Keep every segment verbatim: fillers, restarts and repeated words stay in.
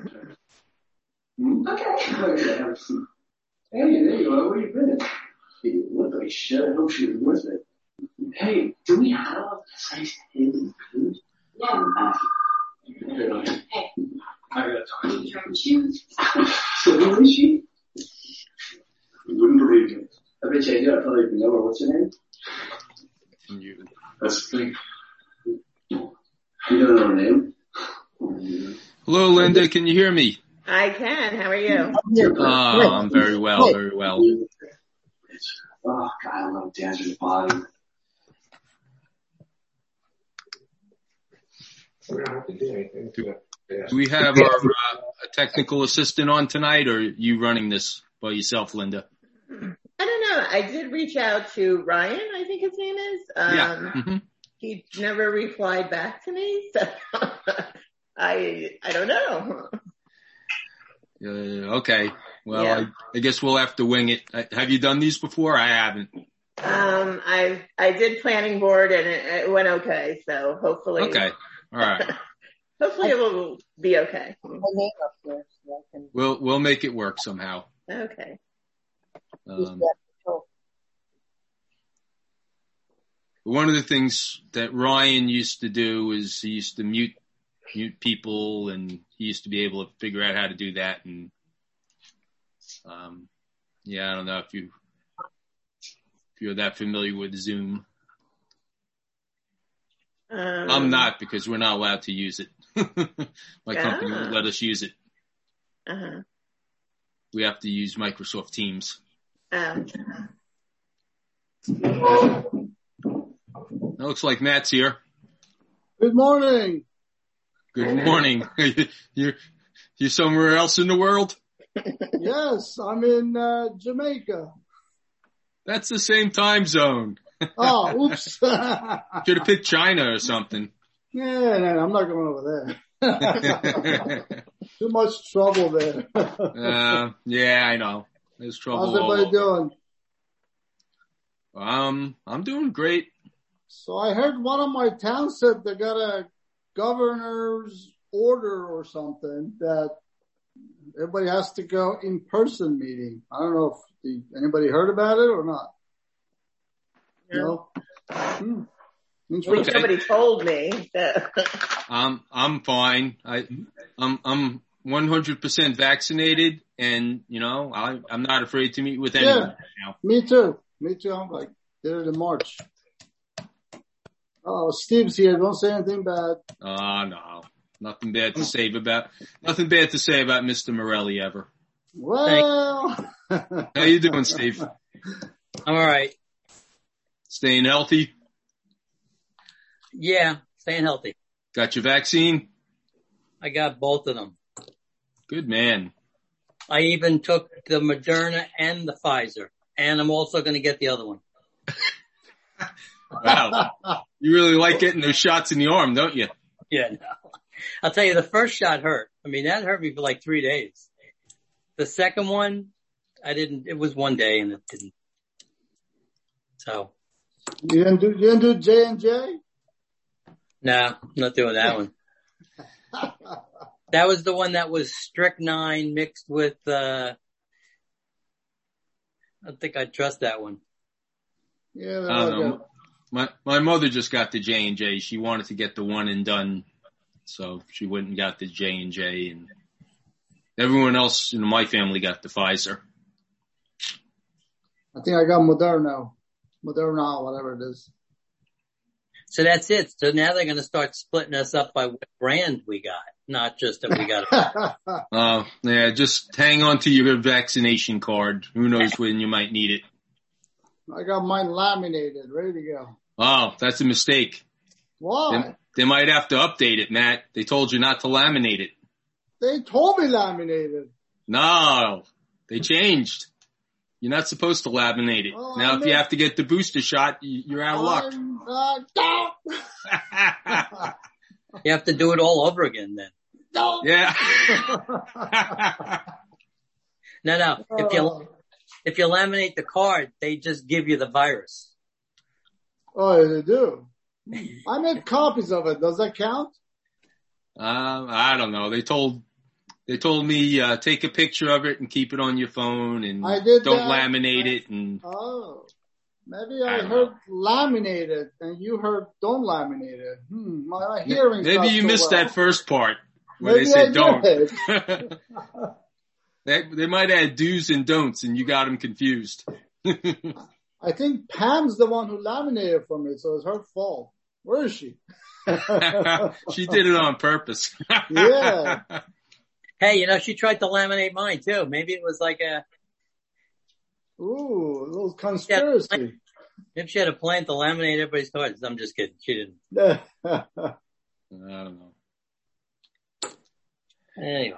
Okay. Hey, there you are. Where you been? You look like shit. I hope she was worth it. Hey, do we have a precise Haley food? Yeah. Hey. I gotta talk to you. Trying shoes. So who is she? You wouldn't believe me. I bet you I do. I probably even know her. What's her name? You. That's the thing. You don't know her name? Hello, Linda. Can you hear me? I can. How are you? Oh, I'm very well, very well. Oh, God, I love dancing the body. Do, do we have our uh, a technical assistant on tonight, or are you running this by yourself, Linda? I don't know. I did reach out to Ryan, I think his name is. Um, yeah. Mm-hmm. He never replied back to me, so I I don't know. Uh, okay. Well, yeah. I, I guess we'll have to wing it. I, have you done these before? I haven't. Um, I I did planning board and it, it went okay, so hopefully. Okay. All right. hopefully it will be okay. We'll we'll make it work somehow. Okay. Um, one of the things that Ryan used to do is he used to mute mute people, and he used to be able to figure out how to do that. And um, yeah, I don't know if you if you're that familiar with Zoom. Um, I'm not, because we're not allowed to use it. My company ah. won't let us use it. Uh-huh. We have to use Microsoft Teams. Um. It looks like Matt's here. Good morning. Good morning. You're, you're somewhere else in the world? Yes, I'm in uh, Jamaica. That's the same time zone. Oh, oops. Should have picked China or something. Yeah, no, I'm not going over there. Too much trouble there. uh, yeah, I know. There's trouble. How's everybody doing? Um, I'm doing great. So I heard one of my towns said they got a governor's order or something that everybody has to go in person meeting. I don't know if the, anybody heard about it or not. No. no? Hmm. Well, somebody told me that. um, I'm fine. I, I'm, I'm one hundred percent vaccinated, and you know, I, I'm not afraid to meet with anyone. Yeah, now. Me too. Me too. I'm like, did it in March. Oh, Steve's here. Don't say anything bad. Oh, uh, no. Nothing bad to say about, nothing bad to say about Mister Morelli ever. Well. How you doing, Steve? I'm all right. Staying healthy? Yeah, staying healthy. Got your vaccine? I got both of them. Good man. I even took the Moderna and the Pfizer, and I'm also going to get the other one. Wow. You really like getting those shots in the arm, don't you? Yeah, no. I'll tell you, the first shot hurt. I mean, that hurt me for like three days. The second one, I didn't, it was one day and it didn't. So. You didn't do, you didn't do J and J? No, I'm not doing that one. That was the one that was strychnine mixed with, uh, I don't think I'd trust that one. Yeah, I don't know. My, my mother just got the J and J. She wanted to get the one and done. So she went and got the J and J, and everyone else in my family got the Pfizer. I think I got Moderna. Moderna, whatever it is. So that's it. So now they're going to start splitting us up by what brand we got, not just that we got it. Oh, uh, yeah, just hang on to your vaccination card. Who knows when you might need it. I got mine laminated, ready to go. Oh, that's a mistake. Why? They, they might have to update it, Matt. They told you not to laminate it. They told me laminated. No, they changed. You're not supposed to laminate it. Oh, now, I if you have to get the booster shot, you're out of luck. Uh, you have to do it all over again then. No. Yeah. no, no. If you, if you laminate the card, they just give you the virus. Oh, they do? I made copies of it. Does that count? Uh, I don't know. They told, They told me, uh, take a picture of it and keep it on your phone and I did don't that. laminate it. And Oh, maybe I, I don't heard know. laminated and you heard don't laminate it. Hmm, my, my hearing's maybe not you so missed well. that first part where Maybe they said I don't. did. they, they might add do's and don'ts and you got them confused. I think Pam's the one who laminated for me, so it's her fault. Where is she? She did it on purpose. Yeah. Hey, you know, she tried to laminate mine too. Maybe it was like a, Ooh, a little conspiracy. maybe she had a plan to laminate everybody's cards. I'm just kidding. She didn't. I don't know. Anyway.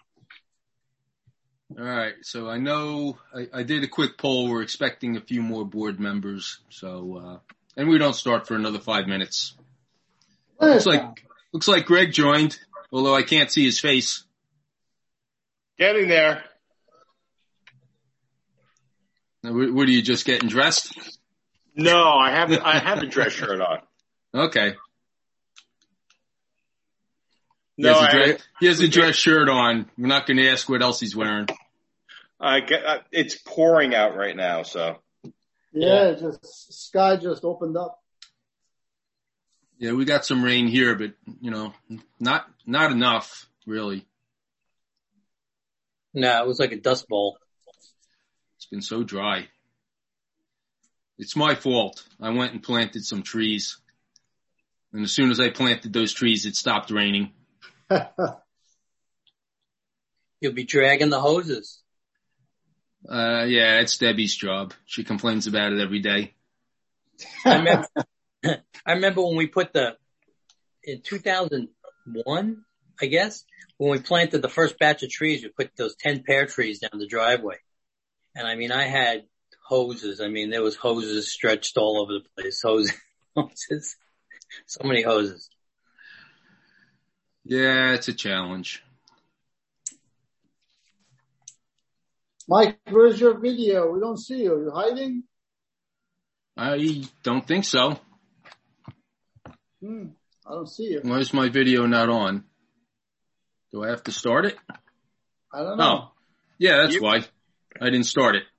All right. So I know I, I did a quick poll. We're expecting a few more board members. So, uh, and we don't start for another five minutes. Looks like, looks like Greg joined, although I can't see his face. Getting there. Now, What what are you just getting dressed? No, I have I have a dress shirt on. Okay. He No, has a I, dress, he has a dress shirt on. We're not going to ask what else he's wearing. I get, uh, it's pouring out right now, so. Yeah, just sky just opened up. Yeah, we got some rain here, but you know, not not enough really. No, it was like a dust bowl. It's been so dry. It's my fault. I went and planted some trees, and as soon as I planted those trees, it stopped raining. You'll be dragging the hoses. Uh, yeah, it's Debbie's job. She complains about it every day. I remember, I remember when we put the, in two thousand one, I guess, when we planted the first batch of trees, we put those ten pear trees down the driveway. And I mean, I had hoses. I mean, there was hoses stretched all over the place. Hoses, hoses, so many hoses. Yeah, it's a challenge. Mike, where's your video? We don't see you. You're hiding? I don't think so. Hmm, I don't see you. Why is my video not on? Do I have to start it? I don't know. Oh, yeah, that's You- why. I didn't start it.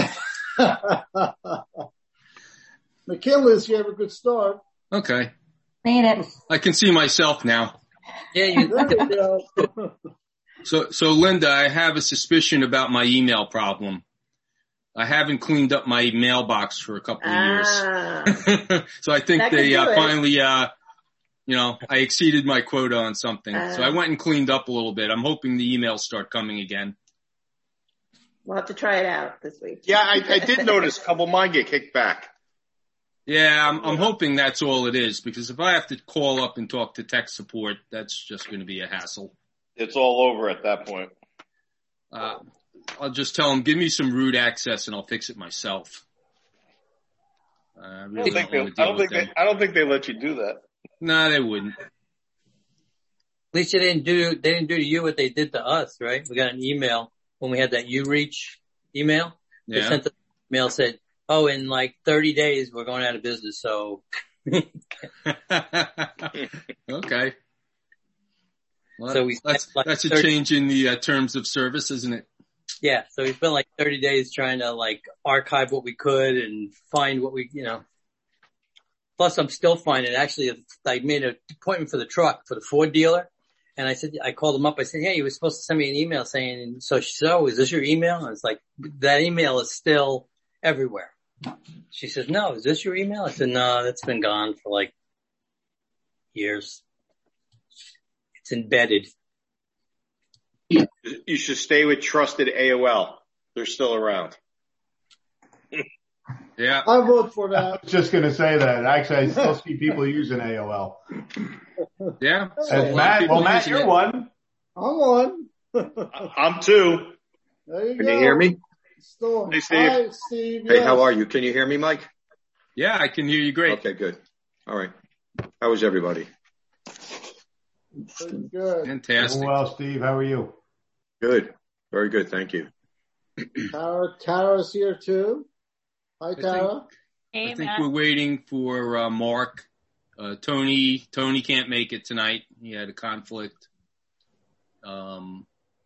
McKinley's, you have a good start. Okay. Made it. I can see myself now. Yeah, you, There you go. So, so Linda, I have a suspicion about my email problem. I haven't cleaned up my mailbox for a couple of years. Ah, So I think That could they do uh, it. finally, uh, you know, I exceeded my quota on something. So I Uh. went and cleaned up a little bit. I'm hoping the emails start coming again. we'll have to try it out this week. Yeah, I, I did notice a couple of mine get kicked back. Yeah, I'm, I'm hoping that's all it is, because if I have to call up and talk to tech support, that's just going to be a hassle. It's all over at that point. Uh, I'll just tell them, give me some root access and I'll fix it myself. Uh, I I really don't think don't they, want to I deal don't with think them. they, I don't think they let you do that. No, they wouldn't. at least they didn't do, they didn't do to you what they did to us, right? We got an email when we had that UReach email. They Yeah. sent the email, said, oh, in like thirty days, we're going out of business. So Okay. Well, So we that's, spent like that's a thirty change in the uh, terms of service, isn't it? yeah, so we spent like thirty days trying to like archive what we could and find what we, you know. Plus I'm still finding, actually, I made an appointment for the truck for the Ford dealer. And I said, I called him up. I said, hey, you were supposed to send me an email saying, so she said, oh, is this your email? And it's like, that email is still everywhere. She says, no, is this your email? I said, no, that's been gone for like years. It's embedded. You should stay with trusted A O L. They're still around. Yeah. I vote for I that. was just going to say that. Actually, I still see people using A O L. Yeah. And lot Matt, of people well, Matt, using you're it. one. I'm on. I'm two. There you Can go. you hear me? Still, Hey, Steve. Hi, Steve. Hey, yes. how are you? Can you hear me, Mike? Yeah, I can hear you great. Okay, good. All right. How is everybody? Pretty good. Fantastic. Doing well, Steve. How are you? Good. Very good. Thank you. Tara, Tara's here too. Hi, think- Tara. I think we're waiting for uh, Mark. Uh, Tony, Tony can't make it tonight. He had a conflict. Um,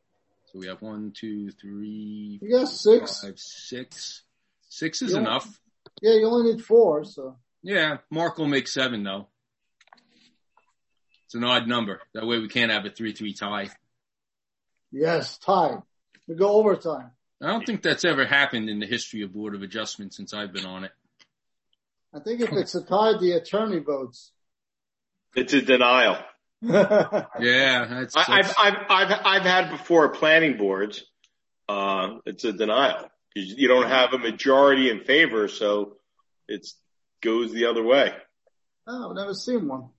So we have one, two, three, You got six. five, six. Six is Yeah. enough. Yeah, you only need four, so. Yeah, Mark will make seven though. It's an odd number. That way we can't have a three three tie. Yes, tie. We go overtime. I don't think that's ever happened in the history of Board of Adjustment since I've been on it. I think if it's a tie, the attorney votes. It's a denial. Yeah, that's, I, I've, that's I've, I've, I've had before planning boards. Uh, it's a denial. You, you don't have a majority in favor, so it goes the other way. Oh, I've never seen one.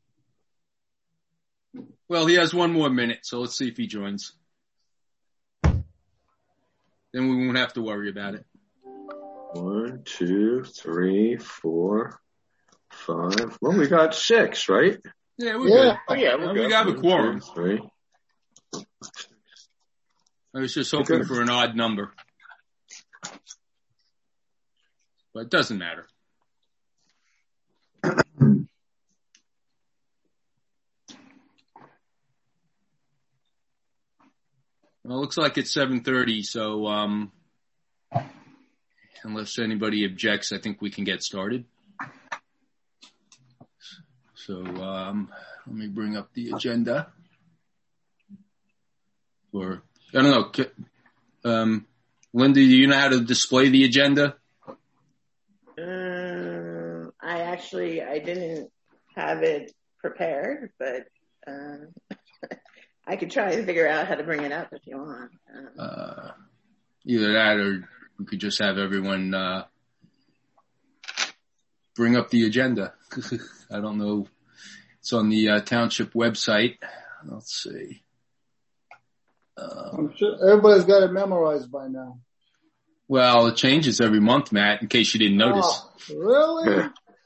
well, he has one more minute, so let's see if he joins. Then we won't have to worry about it. One, two, three, four, five. Well, we got six, right? Yeah, we're Yeah. good. Oh yeah, we're Uh, good. we got a quorum. Two, three. I was just hoping Okay. for an odd number. But it doesn't matter. Well, it looks like it's seven thirty, so um, unless anybody objects, I think we can get started. So um, let me bring up the agenda. Or I don't know, um, Linda, do you know how to display the agenda? Um, I actually, I didn't have it prepared, but um, I could try to figure out how to bring it up if you want. Um, Uh, either that or we could just have everyone uh, bring up the agenda. I don't know. It's on the uh, township website. Let's see. Uh, I'm sure everybody's got it memorized by now. well, it changes every month, Matt, in case you didn't notice. Oh, really?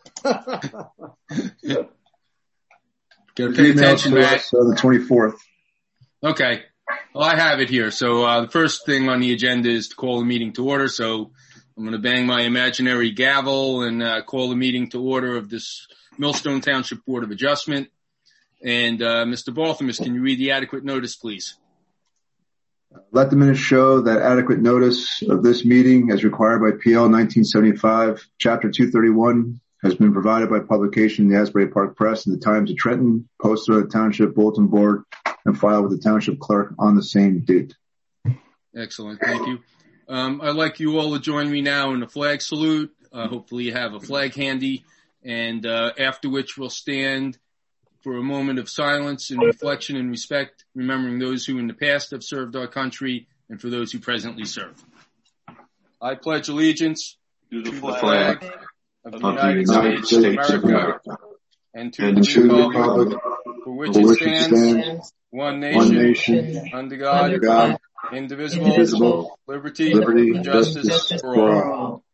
Gotta pay attention, Matt. So the twenty-fourth. Okay. Well, I have it here. So uh, the first thing on the agenda is to call the meeting to order. So I'm going to bang my imaginary gavel and uh, call the meeting to order of this Millstone Township Board of Adjustment. And uh, Mister Balthamus, can you read the adequate notice, please? Let the minutes show that adequate notice of this meeting as required by P L nineteen seventy-five, Chapter two thirty-one, has been provided by publication in the Asbury Park Press and the Times of Trenton, posted on the Township Bulletin Board, and filed with the Township Clerk on the same date. Excellent. Thank you. Um, I'd like you all to join me now in the flag salute. Uh, hopefully you have a flag handy. And uh, after which we'll stand for a moment of silence and reflection and respect, remembering those who in the past have served our country and for those who presently serve. I pledge allegiance To the to the flag flag of the Of the United United States of States of America America, and to and the to the republic republic for which for it which it stands, stands, one one nation, nation, under God, under God, indivisible, indivisible, liberty, liberty, and justice justice for for all. all.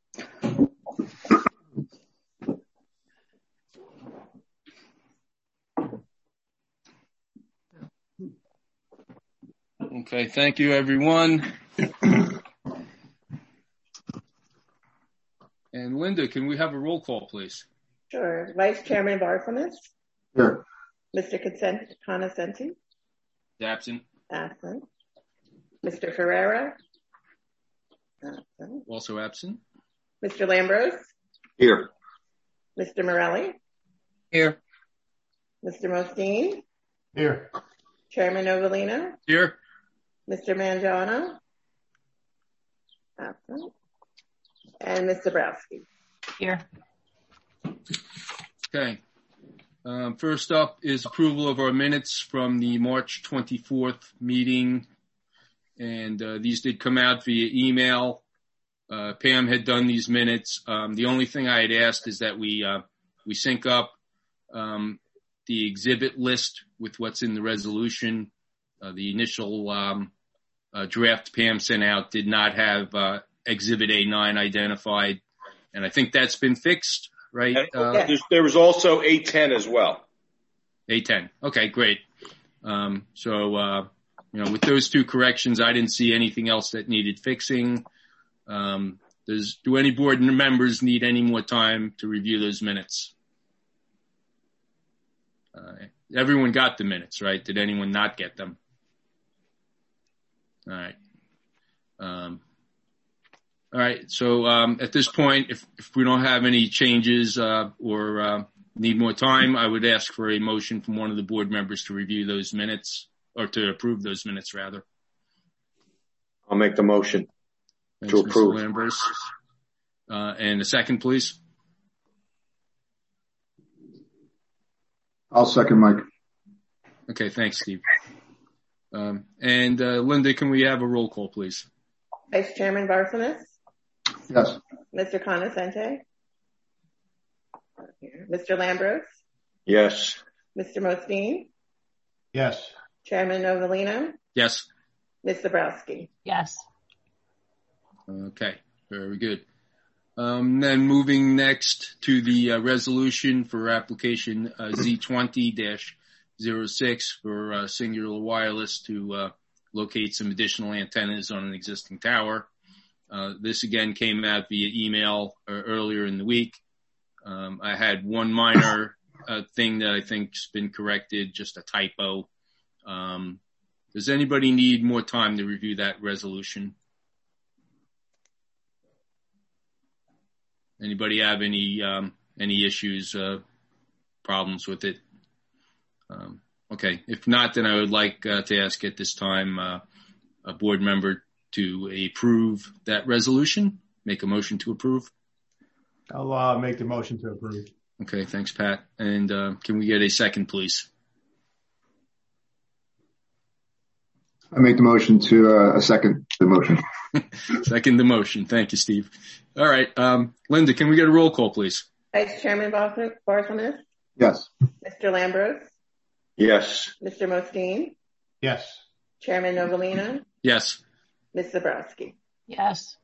Okay, thank you, everyone. And Linda, can we have a roll call, please? Sure. Vice Chairman Barthelmess, Here. Mister Consent, Conoscenti, Absent. absent. Mister Ferrera, absent. Also absent. Mister Lambrose, Here. Mister Morelli, Here. Mister Mostine, Here. Chairman Novelino, Here. Mister Mangiano, absent, and Mister Browski. Here. Okay. Um, first up is approval of our minutes from the March twenty-fourth meeting. And uh, these did come out via email. Uh, Pam had done these minutes. Um, the only thing I had asked is that we uh, we sync up um, the exhibit list with what's in the resolution. Uh, the initial um, uh, draft Pam sent out did not have uh, Exhibit A nine identified, and I think that's been fixed, right? And Uh, there's, there was also A ten as well. A ten. Okay, great. Um, so, uh, you know, with those two corrections, I didn't see anything else that needed fixing. Um, does, do any board members need any more time to review those minutes? Uh, everyone got the minutes, right? Did anyone not get them? All right. Um, all right. So um, at this point, if, if we don't have any changes uh, or uh, need more time, I would ask for a motion from one of the board members to review those minutes, or to approve those minutes, rather. I'll make the motion Thanks, to approve. Mister Lambros. Uh, and a second, please. I'll second, Mike. Okay, thanks, Steve. Um, and uh, Linda, can we have a roll call, please? Vice Chairman Barthelmess, Yes. Mister Conoscente, Mister Lambros, Yes. Mister Mosteen, Yes. Chairman Novelino, Yes. Miz Zabrowski. Yes. Okay, very good. Um, then moving next to the uh, resolution for application uh, Z twenty dash zero six for uh, Singular Wireless to uh, locate some additional antennas on an existing tower. Uh, this again came out via email uh, earlier in the week. Um, I had one minor uh, thing that I think's been corrected, just a typo. Um, does anybody need more time to review that resolution? Anybody have any um, any issues, uh, problems with it? Um, okay. If not, then I would like uh, to ask at this time uh, a board member to approve that resolution. Make a motion to approve. I'll uh, make the motion to approve. Okay. Thanks, Pat. And uh, can we get a second, please? I make the motion to uh, a second the motion. Second the motion. Thank you, Steve. All right. Um, Linda, can we get a roll call, please? Vice Chairman Barthelmess, Yes. Mister Lambros, Yes. Mister Mosteen, Yes. Chairman Novelino, Yes. Miz Zabrowski. Yes.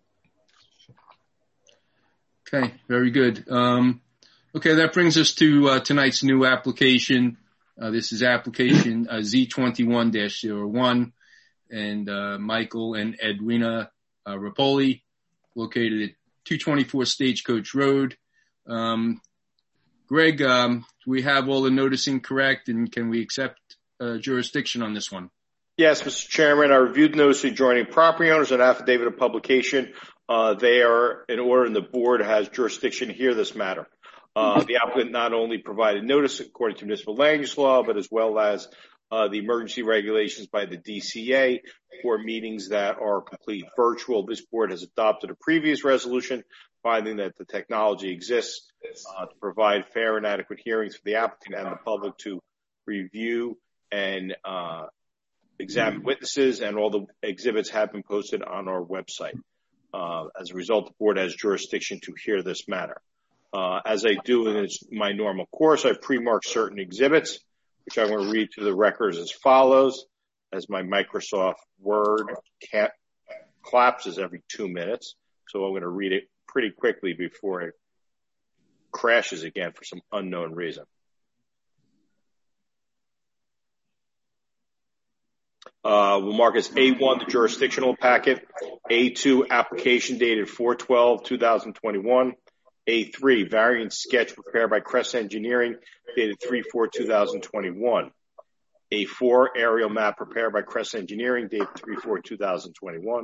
Okay. Very good. Um, okay. That brings us to uh, tonight's new application. Uh, this is application uh, Z twenty-one dash zero one, and uh, Michael and Edwina uh, Rapoli, located at two twenty-four Stagecoach Road. Um, Greg, um, do we have all the noticing correct, and can we accept uh, jurisdiction on this one? Yes, Mister Chairman, I reviewed the notice adjoining property owners and affidavit of publication. Uh, they are in order, and the board has jurisdiction to hear this matter. Uh, the applicant not only provided notice according to municipal land use law, but as well as uh, the emergency regulations by the D C A for meetings that are complete virtual. This board has adopted a previous resolution finding that the technology exists uh, to provide fair and adequate hearings for the applicant and the public to review and uh, examine witnesses, and all the exhibits have been posted on our website. Uh, as a result, the board has jurisdiction to hear this matter. Uh, as I do in my normal course, I've pre-marked certain exhibits, which I'm going to read to the records as follows, as my Microsoft Word cat collapses every two minutes. So I'm going to read it pretty quickly before it crashes again for some unknown reason. Uh, we'll mark as A one, the jurisdictional packet, A two, application dated four twelve twenty twenty-one, A three, variant sketch prepared by Crest Engineering dated three four twenty twenty-one, A four, aerial map prepared by Crest Engineering dated three four twenty twenty-one,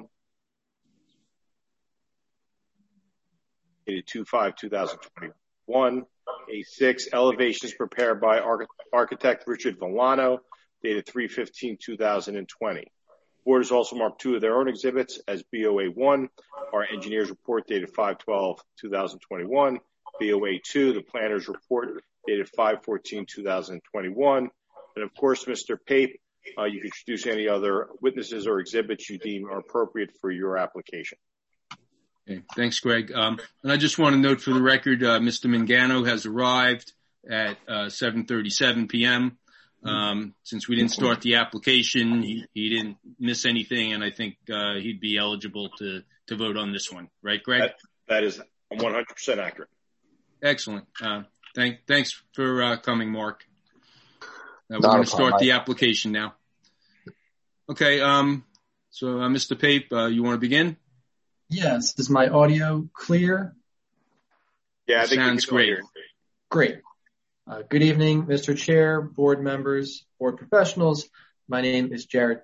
dated two five twenty twenty-one, A six, elevations prepared by Arch- architect Richard Villano dated three fifteen twenty twenty. Board has also marked two of their own exhibits as B O A one, our engineer's report dated five twelve twenty twenty-one, B O A two, the planner's report dated five fourteen twenty twenty-one, and of course, Mister Pape, uh, you can introduce any other witnesses or exhibits you deem are appropriate for your application. Okay, thanks, Greg. Um, and I just want to note for the record, uh, Mister Mangano has arrived at uh, seven thirty-seven p.m. Um, since we didn't start the application, he, he didn't miss anything, and I think uh, he'd be eligible to, to vote on this one. Right, Greg? That, that is one hundred percent accurate. Excellent. Uh, thank, thanks for uh, coming, Mark. Uh, we're going to start the application now. Okay, um, so uh, Mister Pape, uh, you want to begin? Yes. Is my audio clear? Yeah, I think sounds great. Great. Uh, good evening, Mister Chair, board members, board professionals. My name is Jared Pape.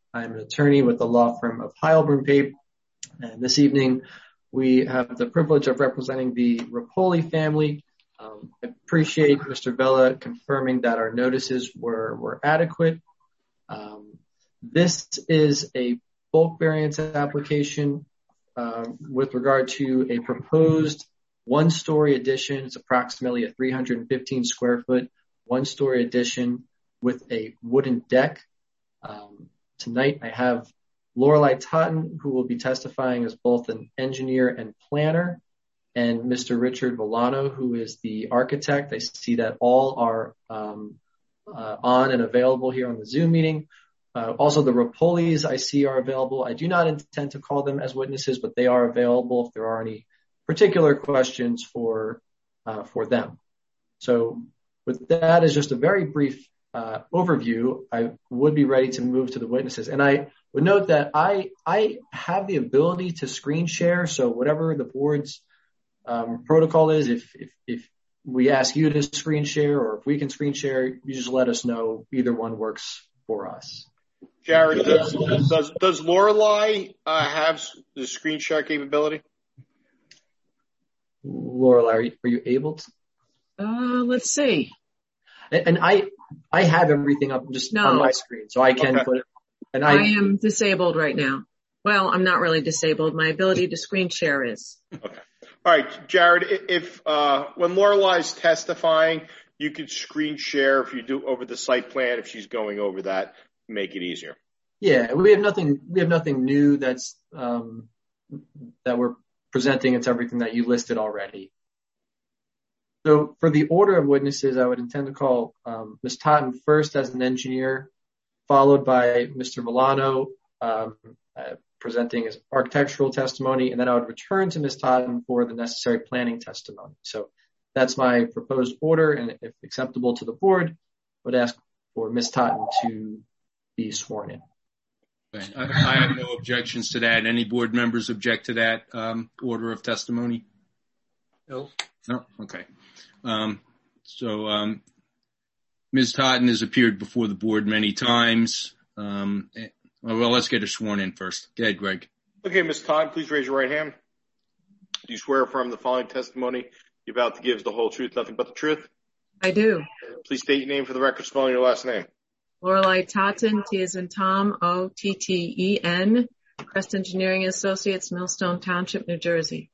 I'm an attorney with the law firm of Heilbrunn Pape. And this evening, we have the privilege of representing the Rapoli family. Um, I appreciate Mister Vela confirming that our notices were, were adequate. Um, this is a bulk variance application uh, with regard to a proposed one-story addition. It's approximately a three hundred fifteen square foot one-story addition with a wooden deck. Um, tonight, I have Lorelei Totten, who will be testifying as both an engineer and planner, and Mister Richard Villano, who is the architect. I see that all are um, uh, on and available here on the Zoom meeting. Uh, also, the Rapolis I see are available. I do not intend to call them as witnesses, but they are available if there are any particular questions for uh, for them. So with that as just a very brief uh, overview, I would be ready to move to the witnesses. And I would note that I I have the ability to screen share, so whatever the board's um, protocol is, if, if if we ask you to screen share or if we can screen share, you just let us know. Either one works for us. Jared, does does, does Lorelei uh, have the screen share capability? Lorelei, are you, are you able to? Uh, let's see. And, and I I have everything up just no. on my screen, so I can okay. put it. And I, I, I am disabled right now. Well, I'm not really disabled. My ability to screen share is. Okay. All right, Jared, if uh, when Lorelei's testifying, you could screen share if you do over the site plan, if she's going over that, make it easier. Yeah, we have nothing, we have nothing new that's, um, that we're presenting. It's everything that you listed already. So for the order of witnesses, I would intend to call, um, Miz Totten first as an engineer, followed by Mister Villano, um, uh, presenting his architectural testimony, and then I would return to Miz Totten for the necessary planning testimony. So that's my proposed order, and if acceptable to the board, I would ask for Miz Totten to be sworn in. Okay. I, I have no objections to that. Any board members object to that um, order of testimony? No. No? Okay. Um, so um, Miz Totten has appeared before the board many times. Um, well, let's get her sworn in first. Go ahead, Greg. Okay, Miz Totten, please raise your right hand. Do you swear affirm the following testimony you're about to give is the whole truth, nothing but the truth? I do. Please state your name for the record, spelling your last name. Lorelei Totten, T as in Tom, O T T E N, Crest Engineering Associates, Millstone Township, New Jersey.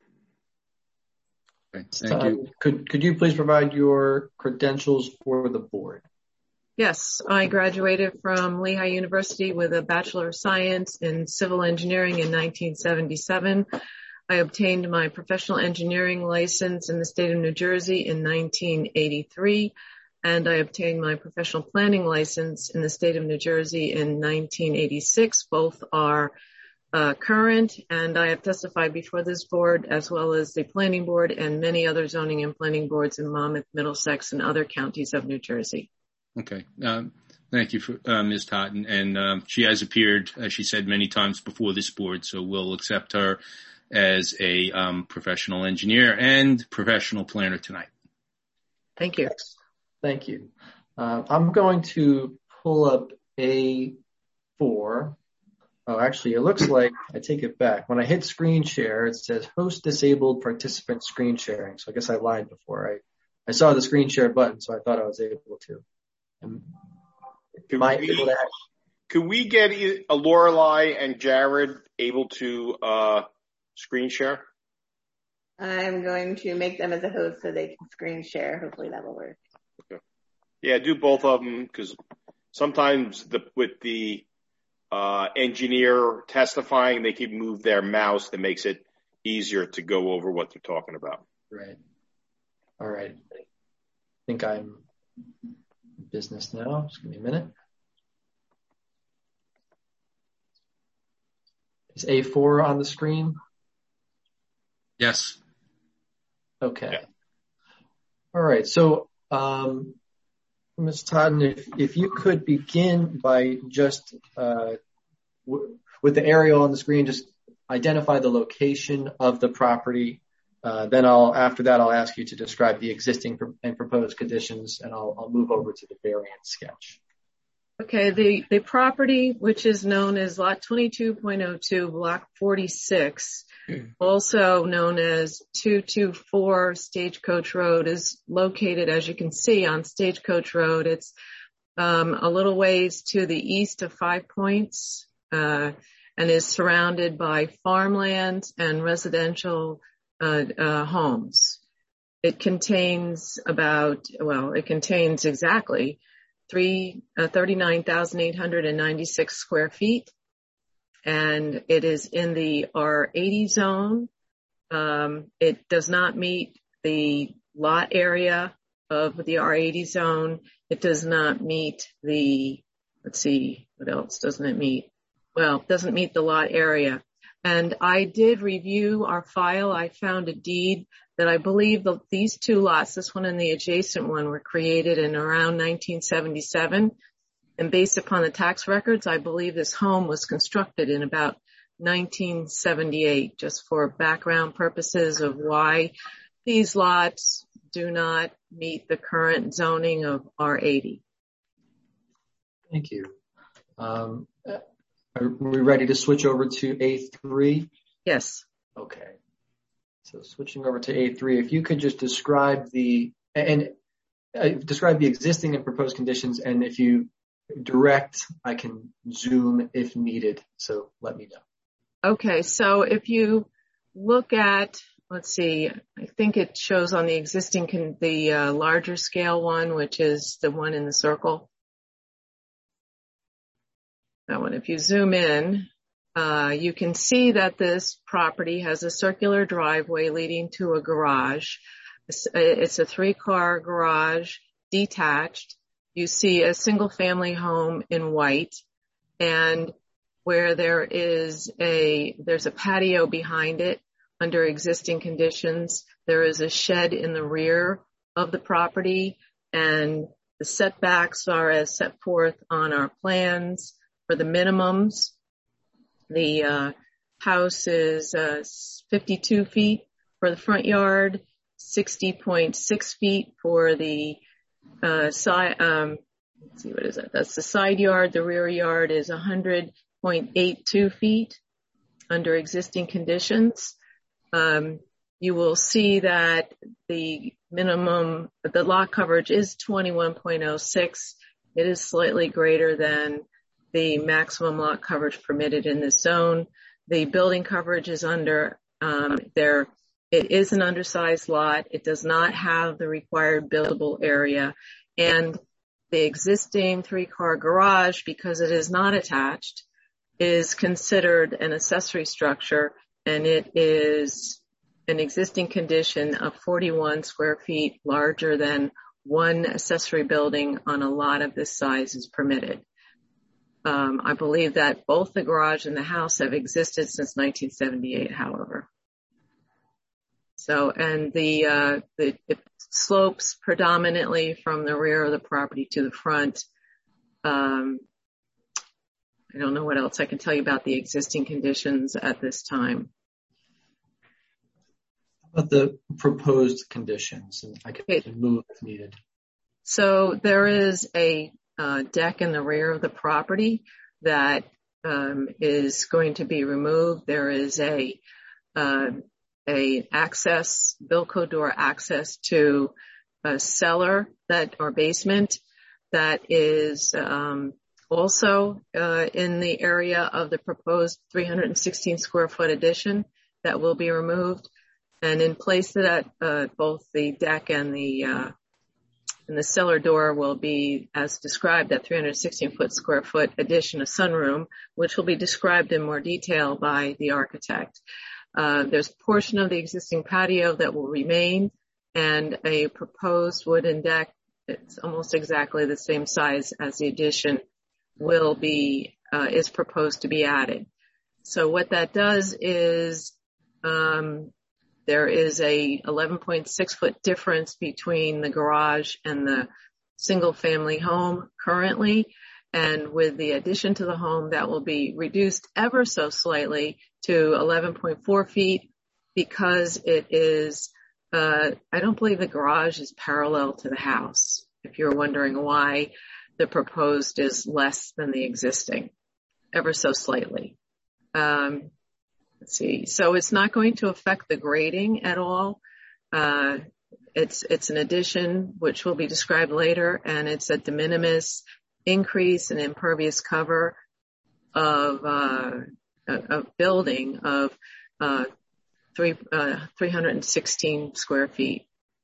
Okay, thank you. Uh, could could you please provide your credentials for the board? Yes, I graduated from Lehigh University with a Bachelor of Science in Civil Engineering in nineteen seventy-seven. I obtained my professional engineering license in the state of New Jersey in nineteen eighty-three. And I obtained my professional planning license in the state of New Jersey in nineteen eighty-six. Both are uh, current, and I have testified before this board as well as the planning board and many other zoning and planning boards in Monmouth, Middlesex, and other counties of New Jersey. Okay. Um, thank you, for, uh, Miz Totten. And um, she has appeared, as she said, many times before this board, so we'll accept her as a um, professional engineer and professional planner tonight. Thank you. Thank you. Uh, I'm going to pull up A four. Oh, actually, it looks like I take it back. When I hit screen share, it says host disabled participant screen sharing. So I guess I lied before. I, I saw the screen share button, so I thought I was able to. Am, Could, am I we, able to could we get a Lorelei and Jared able to uh, screen share? I'm going to make them as a host so they can screen share. Hopefully that will work. Okay. Yeah, do both of them because sometimes the, with the uh, engineer testifying, they can move their mouse. That makes it easier to go over what they're talking about. Right. All right. I think I'm in business now. Just give me a minute. Is A four on the screen? Yes. Okay. Yeah. All right. So, um, Miz Totten, if, if you could begin by just, uh, w- with the aerial on the screen, just identify the location of the property. Uh, then I'll, after that, I'll ask you to describe the existing pro- and proposed conditions, and I'll, I'll move over to the variance sketch. Okay, the, the property, which is known as Lot twenty-two point oh two, Block forty-six, also known as two two four Stagecoach Road, is located, as you can see, on Stagecoach Road. It's um, a little ways to the east of Five Points, uh, and is surrounded by farmland and residential uh, uh, homes. It contains about, well, it contains exactly three, uh, thirty-nine thousand eight hundred ninety-six square feet. And it is in the R eighty zone. Um, it does not meet the lot area of the R eighty zone. It does not meet the, let's see, what else doesn't it meet? Well, it doesn't meet the lot area. And I did review our file. I found a deed that I believe the, these two lots, this one and the adjacent one, were created in around nineteen seventy-seven. And based upon the tax records, I believe this home was constructed in about nineteen seventy-eight, just for background purposes of why these lots do not meet the current zoning of R eighty. Thank you. Um, are we ready to switch over to A three? Yes. Okay. So switching over to A three, if you could just describe the, and uh, describe the existing and proposed conditions, and if you direct, I can zoom if needed. So let me know. Okay. So if you look at, let's see, I think it shows on the existing, con- the uh, larger scale one, which is the one in the circle. That one, if you zoom in, uh, you can see that this property has a circular driveway leading to a garage. It's, it's a three-car garage, detached. You see a single-family home in white, and where there is a, there's a patio behind it under existing conditions. There is a shed in the rear of the property, and the setbacks are as set forth on our plans. For the minimums, the uh, house is uh, fifty-two feet for the front yard, sixty point six feet for the uh, side. Um, let's see, what is that? That's the side yard. The rear yard is one hundred point eight two feet under existing conditions. Um, you will see that the minimum, the lot coverage is twenty-one point oh six. It is slightly greater than the maximum lot coverage permitted in this zone. The building coverage is under, um, there, it is an undersized lot. It does not have the required buildable area. And the existing three-car garage, because it is not attached, is considered an accessory structure, and it is an existing condition of forty-one square feet larger than one accessory building on a lot of this size is permitted. Um, I believe that both the garage and the house have existed since nineteen seventy-eight, however. So, and the, uh, the, it slopes predominantly from the rear of the property to the front. Um, I don't know what else I can tell you about the existing conditions at this time. How about the proposed conditions? And I can Okay. move if needed. So there is a uh, deck in the rear of the property that um, is going to be removed. There is a uh, a access, Bilco door access to a cellar that or basement that is um, also uh, in the area of the proposed three hundred sixteen square foot addition that will be removed. And in place of that, uh, both the deck and the uh, and the cellar door will be, as described, that three hundred sixteen foot square foot addition, a sunroom, which will be described in more detail by the architect. Uh, there's a portion of the existing patio that will remain, and a proposed wooden deck, it's almost exactly the same size as the addition, will be, uh, is proposed to be added. So what that does is, um, there is a eleven point six foot difference between the garage and the single family home currently. And with the addition to the home, that will be reduced ever so slightly to eleven point four feet because it is, uh, I don't believe the garage is parallel to the house. If you're wondering why, the proposed is less than the existing, ever so slightly. Um, let's see. So it's not going to affect the grading at all. Uh, it's, it's an addition, which will be described later, and it's a de minimis increase in impervious cover of, uh, a, a building of, uh, three, uh, three hundred sixteen square feet.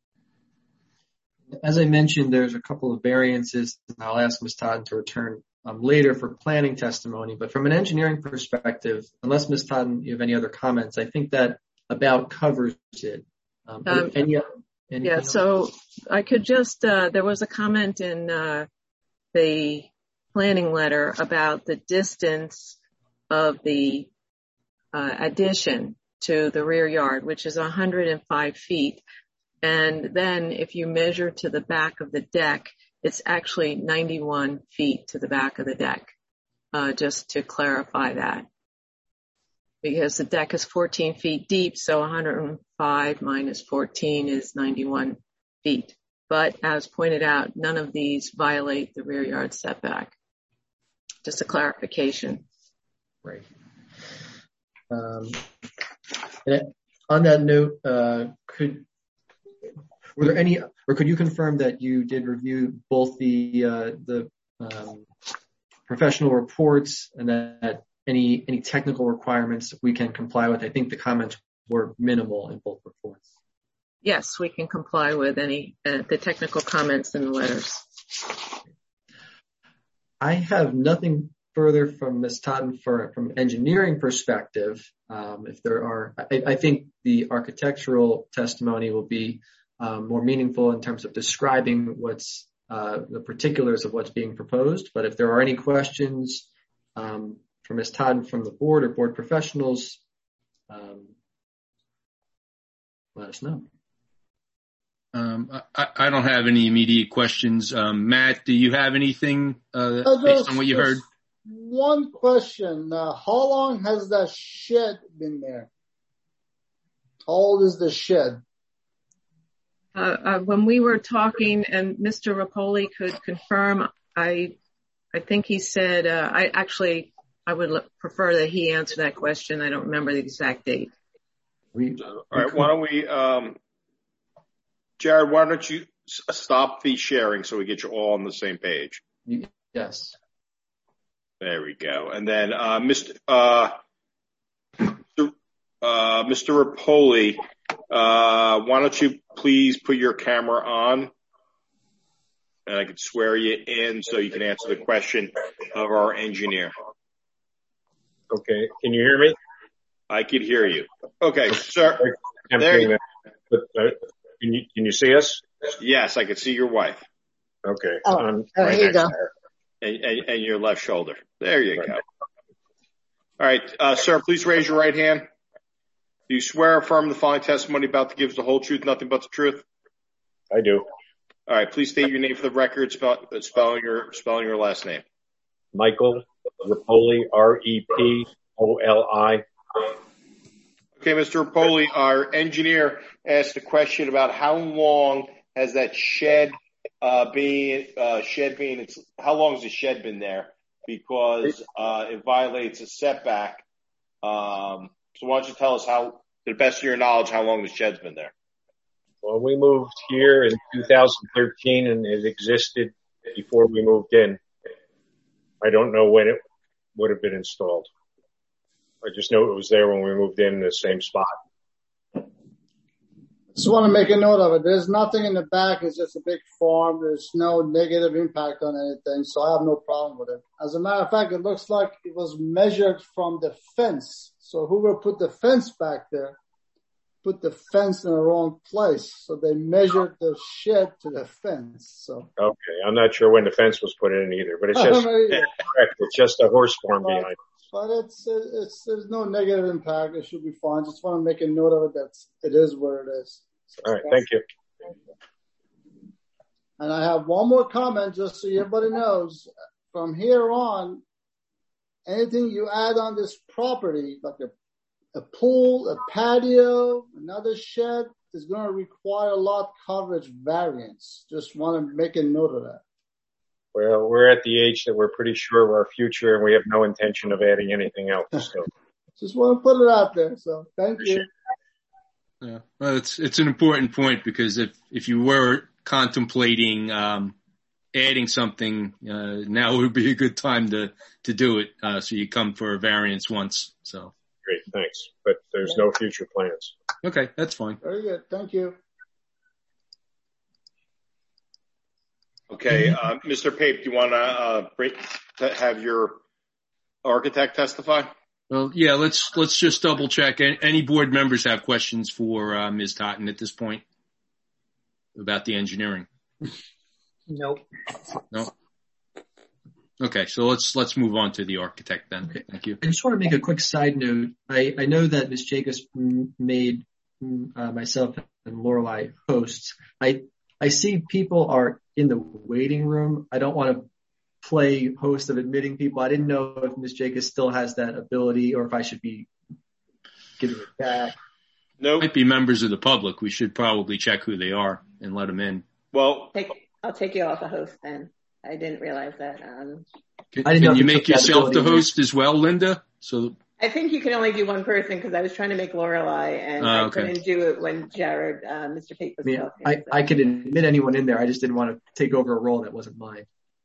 As I mentioned, there's a couple of variances, and I'll ask Miz Totten to return um, later for planning testimony. But from an engineering perspective, unless Miz Totten, you have any other comments, I think that about covers it. Um, Um, any, any yeah, so I could just, uh, there was a comment in uh, the planning letter about the distance of the uh, addition to the rear yard, which is one hundred five feet. And then if you measure to the back of the deck, it's actually ninety-one feet to the back of the deck, uh, just to clarify that. Because the deck is fourteen feet deep, so one hundred five minus fourteen is ninety-one feet. But as pointed out, none of these violate the rear yard setback. Just a clarification. Right. Um, and on that note, uh, could Were there any, or could you confirm that you did review both the uh, the um, professional reports and that any any technical requirements we can comply with? I think the comments were minimal in both reports. Yes, we can comply with any uh, the technical comments in the letters. I have nothing further from Miz Totten for from an engineering perspective. Um, if there are, I, I think the architectural testimony will be Um, more meaningful in terms of describing what's uh, the particulars of what's being proposed. But if there are any questions um, from Miz Totten from the board or board professionals, um, let us know. Um, I, I don't have any immediate questions. Um, Matt, do you have anything uh, Uh, based on what you heard? One question. Uh, how long has that shed been there? How old is the shed? Uh, uh, when we were talking, and Mister Rapoli could confirm, I, I think he said, uh, I actually, I would l- prefer that he answer that question. I don't remember the exact date. We, All right, why don't we, um, Jared, why don't you s- stop the sharing so we get you all on the same page? Yes. There we go. And then, uh, Mister Uh, uh, Mister Rapoli, uh, why don't you please put your camera on, and I can swear you in so you can answer the question of our engineer. Okay. Can you hear me? I can hear you. Okay, sir. There you go. Can you, can you see us? Yes, I can see your wife. Okay. Oh, I'm oh right here you next go. to her. And, and, and your left shoulder. There you Right. go. All right, uh, sir, please raise your right hand. Do you swear or affirm the following testimony about to give the whole truth, nothing but the truth? I do. All right, please state your name for the record, spell, spelling your spelling your last name. Michael Rapoli, R E P O L I. Okay, Mister Rapoli, our engineer asked a question about how long has that shed uh, been uh, shed being it's how long has the shed been there? Because uh, it violates a setback. Um, so why don't you tell us how, to the best of your knowledge, how long the shed's been there? Well, we moved here in two thousand thirteen and it existed before we moved in. I don't know when it would have been installed. I just know it was there when we moved in, in the same spot. Just want to make a note of it. There's nothing in the back. It's just a big farm. There's no negative impact on anything, so I have no problem with it. As a matter of fact, it looks like it was measured from the fence. So whoever put the fence back there put the fence in the wrong place. So they measured the shed to the fence. So Okay. I'm not sure when the fence was put in either, but it's just, correct. It's just a horse farm But, behind. but it's, it's, there's no negative impact. It should be fine. Just want to make a note of it that it is what it is. So All right. Thank you. And I have one more comment just so everybody knows. From here on, anything you add on this property, like a, a pool, a patio, another shed, is going to require lot coverage variance. Just want to make a note of that. Well, we're at the age that we're pretty sure of our future, and we have no intention of adding anything else. So. Just want to put it out there. So thank you. Yeah, well, it's it's an important point because if if you were contemplating um, adding something, uh, now would be a good time to to do it. Uh, so you come for a variance once. So great, thanks. But there's no future plans. Okay, that's fine. Very good. Thank you. Okay, uh, Mister Pape, do you want to uh, break, to have your architect testify? Well, yeah, let's let's just double check. Any board members have questions for uh, Miz Totten at this point about the engineering? Nope. No. Okay, so let's let's move on to the architect then. Okay. Thank you. I just want to make a quick side note. I, I know that Miz Jacobs made uh, myself and Lorelei hosts. I I see people are in the waiting room. I don't want to play host of admitting people. I didn't know if Miz Jacobs still has that ability or if I should be giving it back. No, nope. Might be members of the public. We should probably check who they are and let them in. Well, take, I'll take you off the host then. I didn't realize that. Um, can can you make yourself the host as well, Linda? So I think you can only do one person because I was trying to make Lorelei and uh, okay. I couldn't do it when Jared, uh, Mister Pape was I mean, talking. I, so. I could admit anyone in there. I just didn't want to take over a role that wasn't mine.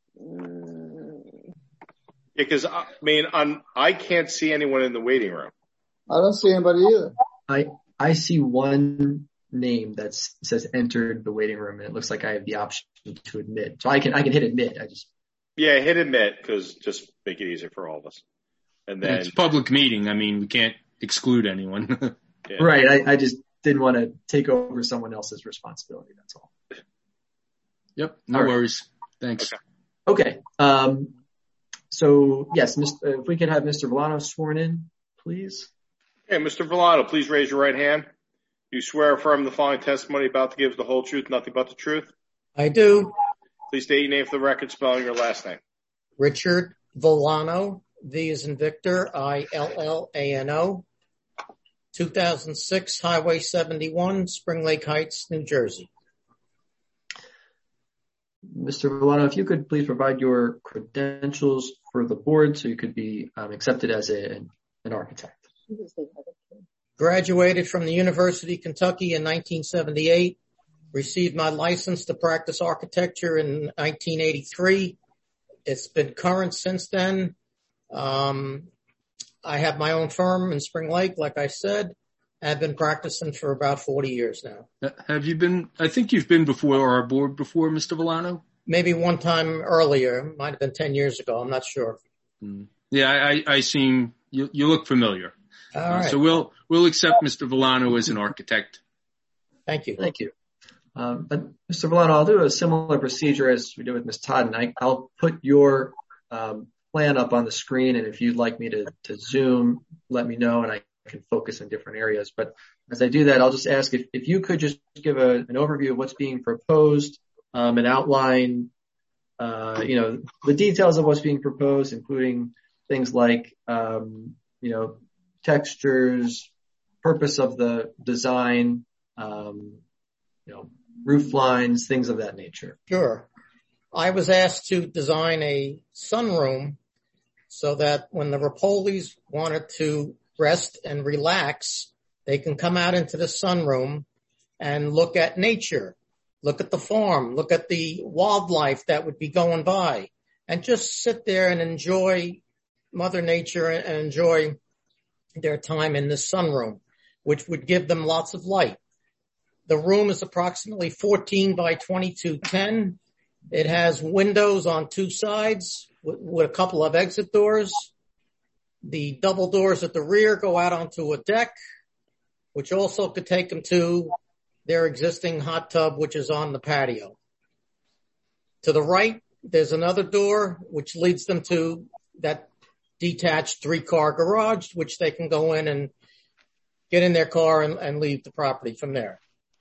Mm. Because I mean, I'm, I can't see anyone in the waiting room. I don't see anybody either. I I see one name that says entered the waiting room, and it looks like I have the option to admit. So I can I can hit admit. I just yeah, hit admit because just make it easier for all of us. And then it's a public meeting. I mean, we can't exclude anyone. Yeah. Right. I, I just didn't want to take over someone else's responsibility. That's all. Yep. No all worries. Right. Thanks. Okay. okay. Um, so yes, Mister if we could have Mister Villano sworn in, please. Okay, Mister Villano, please raise your right hand. Do you swear or affirm the following testimony about to give the whole truth, nothing but the truth? I do. Please state your name for the record, spelling your last name. Richard Villano, V as in Victor, I L L A N O, two thousand six Highway seventy-one, Spring Lake Heights, New Jersey. Mister Villano, if you could please provide your credentials for the board so you could be um, accepted as a, an, an architect. Graduated from the University of Kentucky in nineteen seventy-eight. Received my license to practice architecture in nineteen eighty-three. It's been current since then. Um, I have my own firm in Spring Lake, like I said. I've been practicing for about forty years now. Have you been, I think you've been before our board before, Mister Villano? Maybe one time earlier. Might have been ten years ago. I'm not sure. Mm. Yeah, I, I seem, you, you look familiar. All right. Uh, so we'll, we'll accept Mister Villano as an architect. Thank you. Thank you. Um, but Mister Villano, I'll do a similar procedure as we did with Miz Todd, and I, I'll put your um, plan up on the screen, and if you'd like me to, to zoom, let me know, and I can focus in different areas. But as I do that, I'll just ask if, if you could just give a, an overview of what's being proposed, um, and outline, uh, you know, the details of what's being proposed, including things like, um, you know, textures, purpose of the design, um, you know, roof lines, things of that nature. Sure. I was asked to design a sunroom so that when the Rapolis wanted to rest and relax, they can come out into the sunroom and look at nature, look at the farm, look at the wildlife that would be going by, and just sit there and enjoy Mother Nature and enjoy their time in this sunroom, which would give them lots of light. The room is approximately fourteen by twenty-two ten. It has windows on two sides with, with a couple of exit doors. The double doors at the rear go out onto a deck, which also could take them to their existing hot tub, which is on the patio. To the right, there's another door, which leads them to that detached three-car garage, which they can go in and get in their car and, and leave the property from there.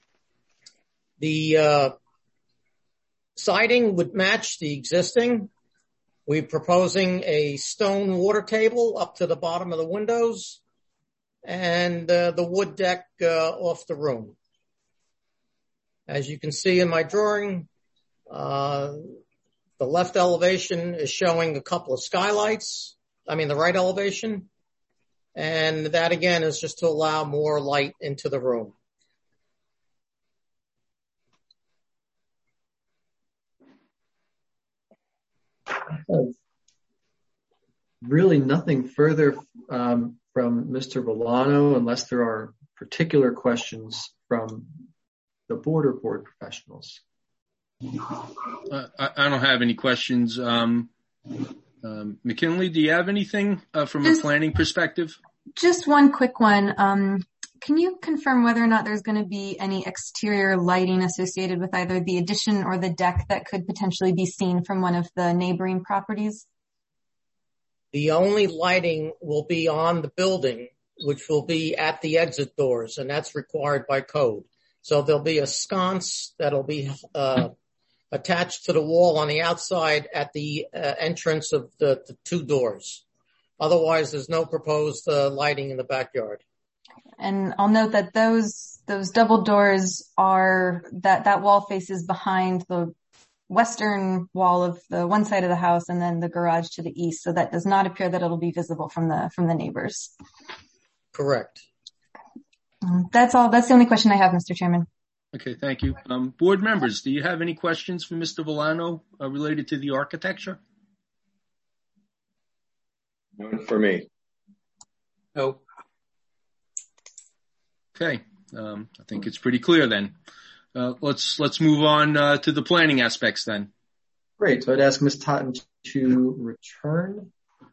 The uh, siding would match the existing. We're proposing a stone water table up to the bottom of the windows and uh, the wood deck uh, off the room. As you can see in my drawing, uh, the left elevation is showing a couple of skylights. I mean, the right elevation. And that again is just to allow more light into the room. Really nothing further um, from Mister Villano unless there are particular questions from the board or board professionals. Uh, I, I don't have any questions. Um, um, McKinley, do you have anything uh, from just, a planning perspective? Just one quick one. Um, can you confirm whether or not there's going to be any exterior lighting associated with either the addition or the deck that could potentially be seen from one of the neighboring properties? The only lighting will be on the building, which will be at the exit doors, and that's required by code. So there'll be a sconce that'll be uh, attached to the wall on the outside at the uh, entrance of the, the two doors. Otherwise, there's no proposed uh, lighting in the backyard. And I'll note that those those double doors are that that wall faces behind the western wall of the one side of the house, and then the garage to the east. So that does not appear that it'll be visible from the from the neighbors. Correct. Um, that's all. That's the only question I have, Mister Chairman. Okay, thank you. Um, board members, do you have any questions for Mister Villano uh, related to the architecture? None for me. No. Okay, um, I think it's pretty clear then. Uh, let's let's move on uh, to the planning aspects then. Great. So I'd ask Miz Totten to return.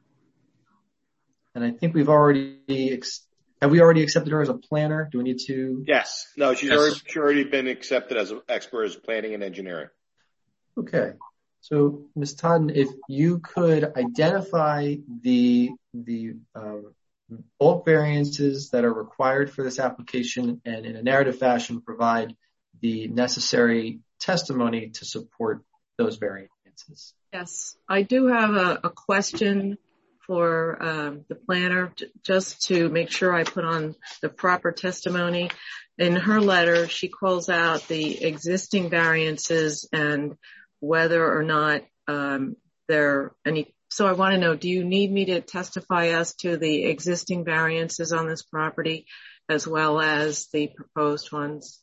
And I think we've already, ex- have we already accepted her as a planner? Do we need to? Yes. No, she's Yes. already, she's already been accepted as an expert as planning and engineering. Okay. So Miz Totten, if you could identify the, the, um, bulk variances that are required for this application and in a narrative fashion provide the necessary testimony to support those variances. Yes, I do have a, a question for um, the planner j- just to make sure I put on the proper testimony. In her letter, she calls out the existing variances and whether or not um, there are any. So I want to know, do you need me to testify as to the existing variances on this property as well as the proposed ones?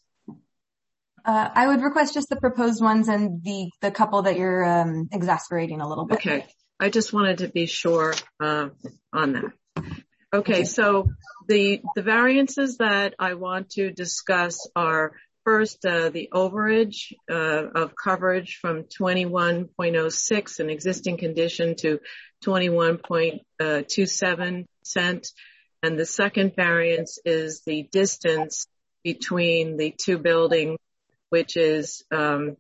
Uh, I would request just the proposed ones and the, the couple that you're um, exasperating a little bit. Okay. I just wanted to be sure uh, on that. Okay. So the, the variances that I want to discuss are first, uh, the overage uh, of coverage from twenty-one point oh six, an existing condition, to twenty-one point two seven percent. And the second variance is the distance between the two buildings, which is, um,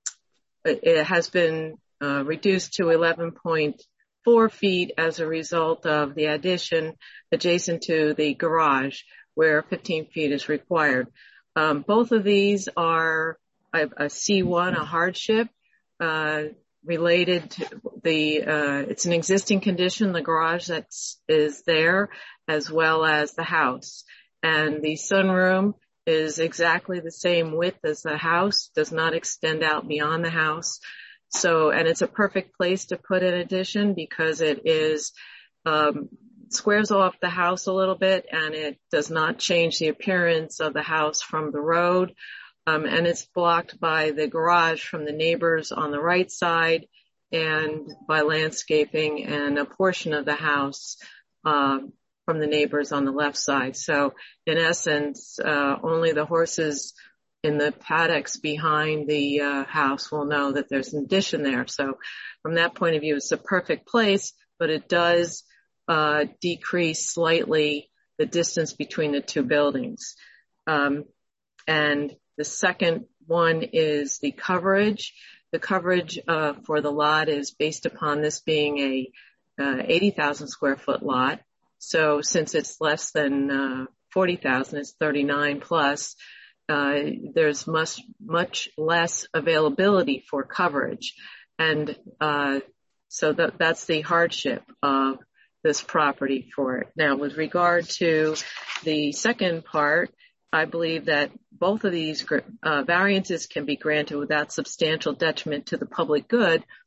it has been uh, reduced to eleven point four feet as a result of the addition adjacent to the garage, where fifteen feet is required. Um, both of these are a, a C one, a hardship, uh, related to the, uh, it's an existing condition, the garage that's, is there, as well as the house. And the sunroom is exactly the same width as the house, does not extend out beyond the house. So, and it's a perfect place to put an addition because it is, um, squares off the house a little bit and it does not change the appearance of the house from the road. Um, and it's blocked by the garage from the neighbors on the right side and by landscaping and a portion of the house, um, from the neighbors on the left side. So in essence, uh, only the horses in the paddocks behind the uh, house will know that there's an addition there. So from that point of view, it's a perfect place, but it does uh, decrease slightly the distance between the two buildings. Um, and the second one is the coverage. The coverage uh, for the lot is based upon this being a uh, eighty thousand square foot lot. So since it's less than uh, forty thousand, it's thirty-nine plus, uh, there's much, much less availability for coverage. And uh, so that, that's the hardship of this property for it. Now, with regard to the second part, I believe that both of these uh, variances can be granted without substantial detriment to the public good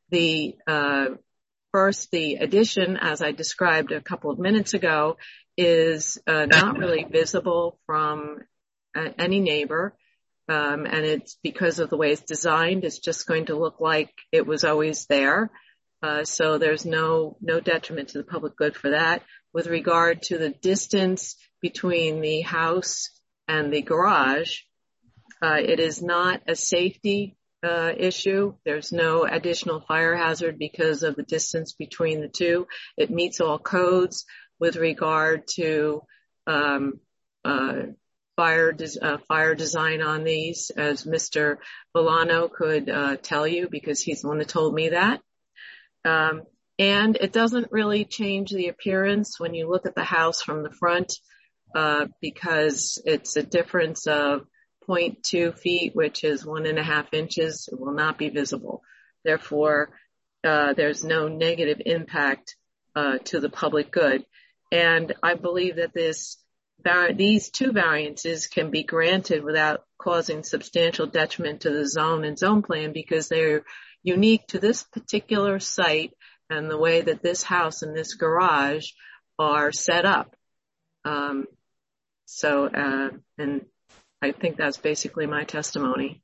The uh, first, the addition, as I described a couple of minutes ago, is uh, not really visible from uh, any neighbor. Um, and it's because of the way it's designed. It's just going to look like it was always there. Uh, so there's no, no detriment to the public good for that. With regard to the distance between the house and the garage, uh, it is not a safety, uh, issue. There's no additional fire hazard because of the distance between the two. It meets all codes with regard to, um, uh, fire, des- uh, fire design on these, as Mister Bolano could, uh, tell you, because he's the one that told me that. Um, and it doesn't really change the appearance when you look at the house from the front, uh, because it's a difference of zero point two feet, which is one and a half inches. It will not be visible. Therefore, uh, there's no negative impact, uh, to the public good. And I believe that this, these two variances can be granted without causing substantial detriment to the zone and zone plan, because they're unique to this particular site and the way that this house and this garage are set up. Um, so, uh, and I think that's basically my testimony.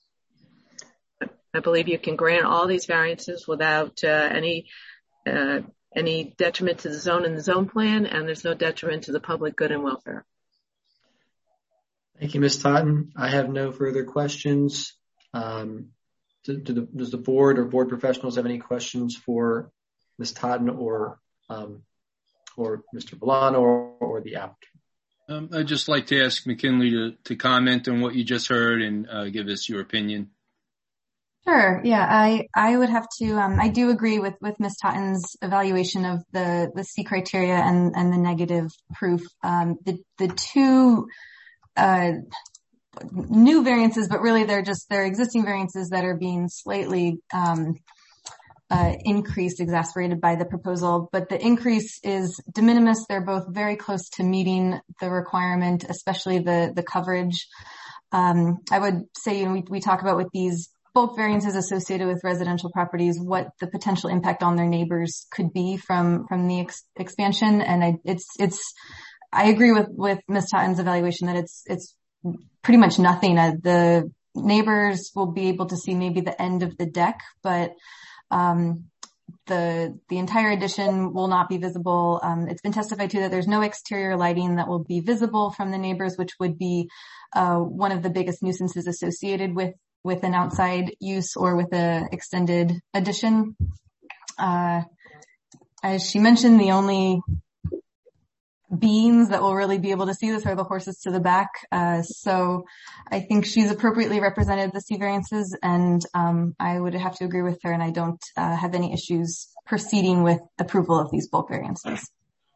I believe you can grant all these variances without uh, any uh, any detriment to the zone and the zone plan, and there's no detriment to the public good and welfare. Thank you, Miz Totten. I have no further questions. Um, do, do the, does the board or board professionals have any questions for Miz Totten or um, or Mister Bolano or, or the applicant? Um, I'd just like to ask McKinley to, to comment on what you just heard and uh, give us your opinion. Sure. Yeah, I, I would have to, um, I do agree with, with Miz Totten's evaluation of the, the C criteria and, and the negative proof. Um, the, the two, uh, new variances, but really they're just, they're existing variances that are being slightly, um, uh, increased, exacerbated by the proposal, but the increase is de minimis. They're both very close to meeting the requirement, especially the, the coverage. Um, I would say, you know, we, we talk about with these bulk variances associated with residential properties, what the potential impact on their neighbors could be from, from the ex- expansion. And I, it's, it's, I agree with, with Miz Totten's evaluation that it's, it's pretty much nothing. Uh, the neighbors will be able to see maybe the end of the deck, but, um, the, the entire addition will not be visible. Um, it's been testified to that there's no exterior lighting that will be visible from the neighbors, which would be, uh, one of the biggest nuisances associated with with an outside use or with a extended addition. Uh, as she mentioned, the only beings that will really be able to see this are the horses to the back. Uh, so I think she's appropriately represented the C variances, and um, I would have to agree with her, and I don't uh, have any issues proceeding with approval of these bulk variances.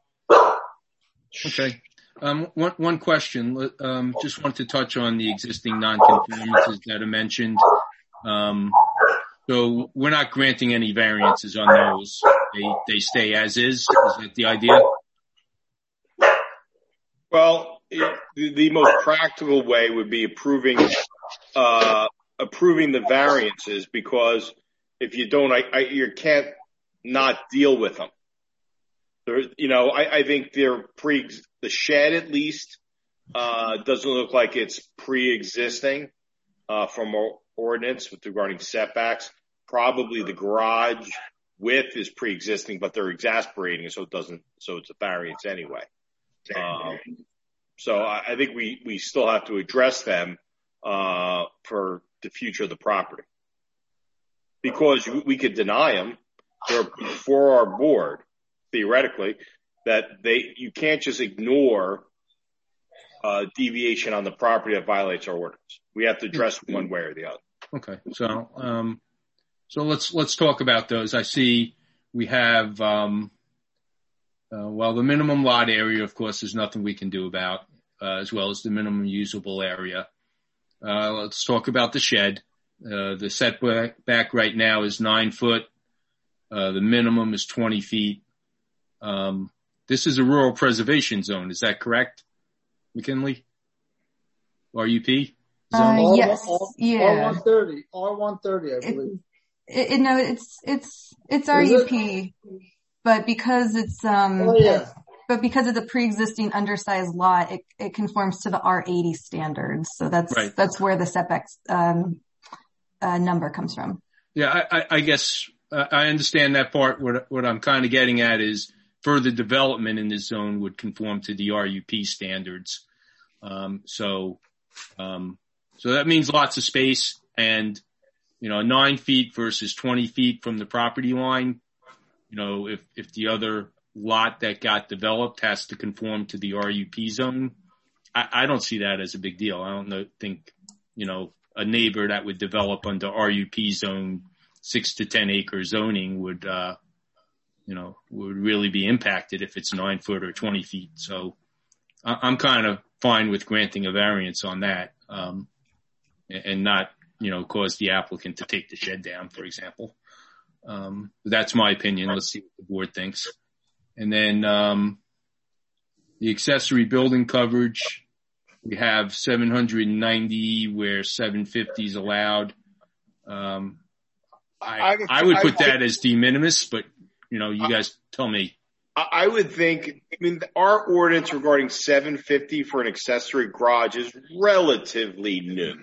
Okay. Um, one, one question, um, just want to touch on the existing non-conformances that are mentioned. Um, so we're not granting any variances on those. They, they stay as is. Is that the idea? Well, it, the, the most practical way would be approving, uh, approving the variances, because if you don't, I, I, you can't not deal with them. There, you know, I, I think they're pre, the shed at least, uh, doesn't look like it's pre-existing, uh, from our ordinance with regarding setbacks. Probably the garage width is pre-existing, but they're exasperating, so it doesn't, so it's a variance anyway. Um, so I, I think we, we still have to address them, uh, for the future of the property, because we could deny them. They're before our board, theoretically, that they, you can't just ignore uh deviation on the property that violates our ordinance. We have to address one way or the other. Okay. So, um, so let's, let's talk about those. I see we have, um, uh, well, the minimum lot area, of course, there's nothing we can do about, uh, as well as the minimum usable area. Uh, let's talk about the shed. Uh, the setback back right now is nine foot. Uh, the minimum is twenty feet. Um, this is a rural preservation zone. Is that correct, McKinley? R U P? Uh, R- yes. R- Yeah. R one thirty, R one thirty, I believe. It, it, no, it's, it's, it's R U P, but because it's, um, Oh, yeah. but because it's a pre-existing undersized lot, it, it conforms to the R eighty standards. So that's, Right. that's where the setbacks, um, uh, number comes from. Yeah, I, I, I guess uh, I understand that part. What, what I'm kind of getting at is further development in this zone would conform to the R U P standards. Um, so, um, so that means lots of space and, you know, nine feet versus twenty feet from the property line. You know, if, if the other lot that got developed has to conform to the R U P zone, I, I don't see that as a big deal. I don't know, think, you know, a neighbor that would develop under R U P zone six to ten acre zoning would, uh, you know, would really be impacted if it's nine foot or twenty feet. So I, I'm kind of fine with granting a variance on that, um, and not, you know, cause the applicant to take the shed down, for example. Um, that's my opinion. Let's see what the board thinks. And then, um, the accessory building coverage, we have seven hundred ninety where seven fifty is allowed. Um, I, I would, I would put I, that as de minimis, but you know, you guys tell me. I would think, I mean, our ordinance regarding seven fifty for an accessory garage is relatively new.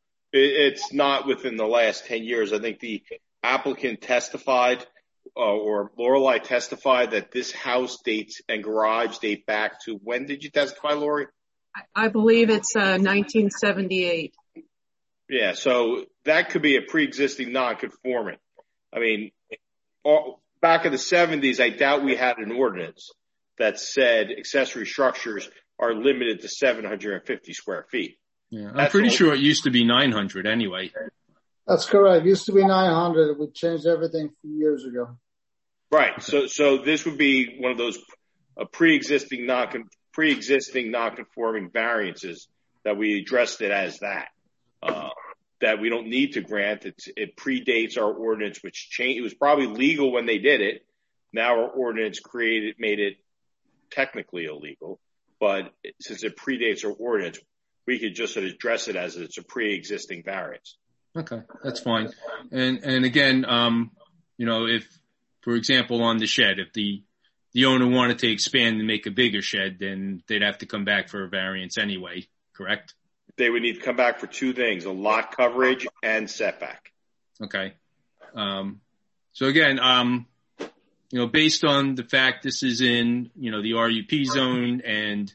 It's not within the last ten years. I think the applicant testified, uh, or Lorelei testified that this house dates and garage date back to, when did you testify, Lori? I believe it's uh, nineteen seventy-eight. Yeah, so that could be a pre-existing non-conforming. I mean, all, back in the seventies, I doubt we had an ordinance that said accessory structures are limited to seven hundred fifty square feet. Yeah, I'm That's pretty sure it used to be nine hundred anyway. That's correct. It used to be nine hundred. We changed everything a few years ago. Right. So, so this would be one of those uh, pre-existing non pre-existing non-conforming variances that we addressed it as that. Uh, that we don't need to grant. It's, it predates our ordinance, which changed. It was probably legal when they did it. Now our ordinance created, made it technically illegal, but since it predates our ordinance, we could just sort of address it as it's a pre-existing variance. Okay, that's fine. And, and again, um, you know, if, for example, on the shed, if the, the owner wanted to expand and make a bigger shed, then they'd have to come back for a variance anyway, correct? They would need to come back for two things, a lot coverage and setback. Okay. Um, so again, um, you know, based on the fact this is in, you know, the R U P zone and,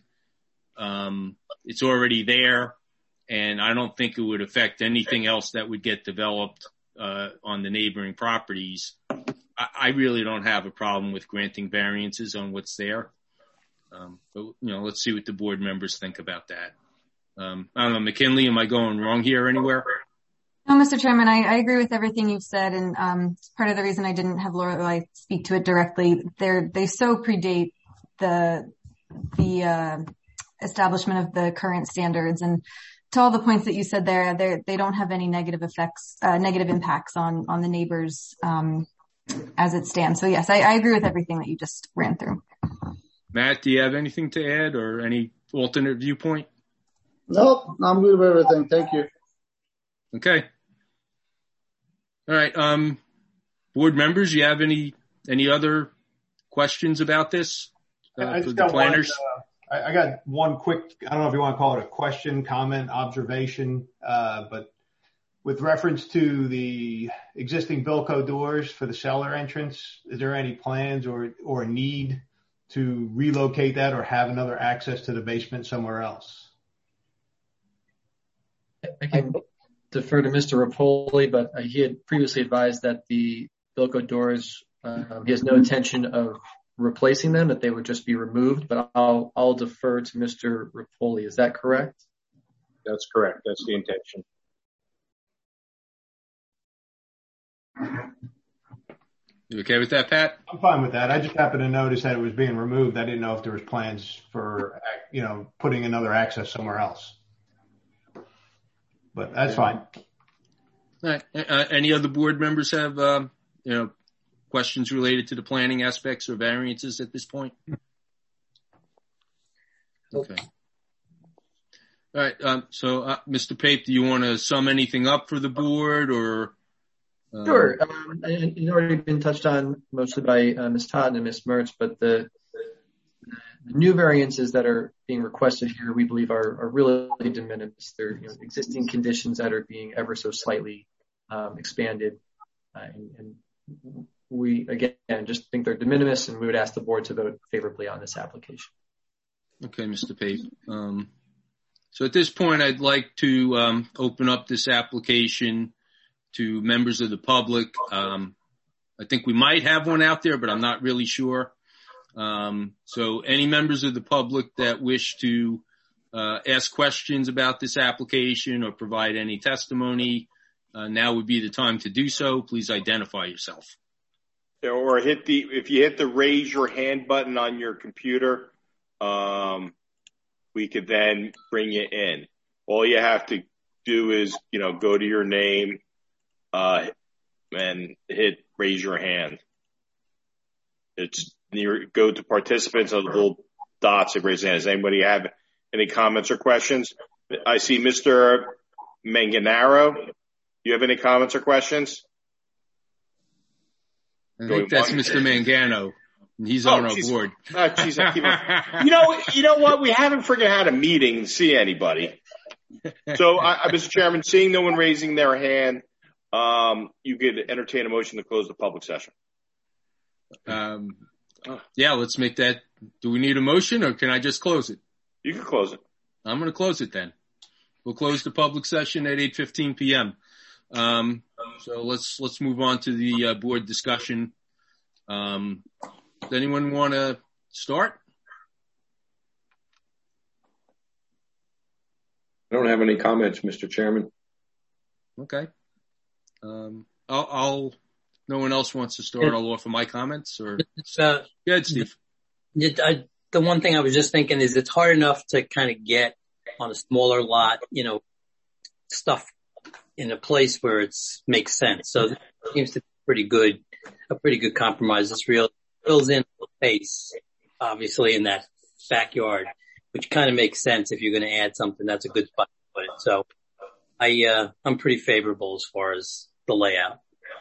um, it's already there, and I don't think it would affect anything else that would get developed, uh, on the neighboring properties. I, I really don't have a problem with granting variances on what's there. Um, but, you know, let's see what the board members think about that. Um, I don't know, McKinley, am I going wrong here anywhere? No, Mister Chairman, I, I agree with everything you've said, and um, part of the reason I didn't have Lorelei speak to it directly, they're, they so predate the the uh, establishment of the current standards, and to all the points that you said there, they they don't have any negative effects, uh, negative impacts on on the neighbors um, as it stands. So yes, I, I agree with everything that you just ran through. Matt, do you have anything to add or any alternate viewpoint? Nope, I'm good with everything. Thank you. Okay. All right. Um, board members, you have any, any other questions about this? Uh, I for just the got planners? one, uh, I, I got one quick, I don't know if you want to call it a question, comment, observation, uh, but with reference to the existing Bilco doors for the cellar entrance, is there any plans or, or a need to relocate that or have another access to the basement somewhere else? I can defer to Mister Rapoli, but uh, he had previously advised that the Bilco doors, um, he has no intention of replacing them, that they would just be removed, but I'll, I'll defer to Mister Rapoli. Is that correct? That's correct. That's the intention. You okay with that, Pat? I'm fine with that. I just happened to notice that it was being removed. I didn't know if there was plans for, you know, putting another access somewhere else. But that's fine. All right. Uh, any other board members have, um, you know, questions related to the planning aspects or variances at this point? Okay. All right. Um, so, uh, Mister Pape, do you want to sum anything up for the board, or Um, Sure. Um, and it's already been touched on mostly by uh, Miz Todd and Miz Mertz, but the, the new variances that are being requested here, we believe are, are really de minimis. They're you know, existing conditions that are being ever so slightly um, expanded. Uh, and, and we, again, just think they're de minimis, and we would ask the board to vote favorably on this application. Okay, Mister Pape. Um, so at this point, I'd like to um, open up this application to members of the public. Um, I think we might have one out there, but I'm not really sure. Um, so any members of the public that wish to uh, ask questions about this application or provide any testimony, uh, now would be the time to do so. Please identify yourself. Or hit the, if you hit the raise your hand button on your computer, um, we could then bring you in. All you have to do is, you know, go to your name, uh, and hit raise your hand. It's near, go to participants of the little dots and raise your hand. Does anybody have any comments or questions? I see Mister Manganaro. Do you have any comments or questions? I think that's Mister Mangano. He's on oh, our geez. board. Oh, geez, I keep on. You know, you know what? We haven't freaking had a meeting to see anybody. So, I, Mister Chairman, seeing no one raising their hand, um, you could entertain a motion to close the public session. Um, yeah, let's make that. Do we need a motion, or can I just close it? You can close it. I'm going to close it then. We'll close the public session at eight fifteen p.m. Um, so let's let's move on to the uh, board discussion. Um, does anyone want to start? I don't have any comments, Mister Chairman. Okay. Um, I'll, I'll. No one else wants to start. I'll offer my comments. Or uh, go ahead, Steve. It, I, the one thing I was just thinking is it's hard enough to kind of get on a smaller lot, you know, stuff in a place where it's makes sense. So it seems to be pretty good, a pretty good compromise. It's real fills in space, obviously, in that backyard, which kind of makes sense if you're going to add something. That's a good spot to put it. So I, uh, I'm pretty favorable as far as the layout.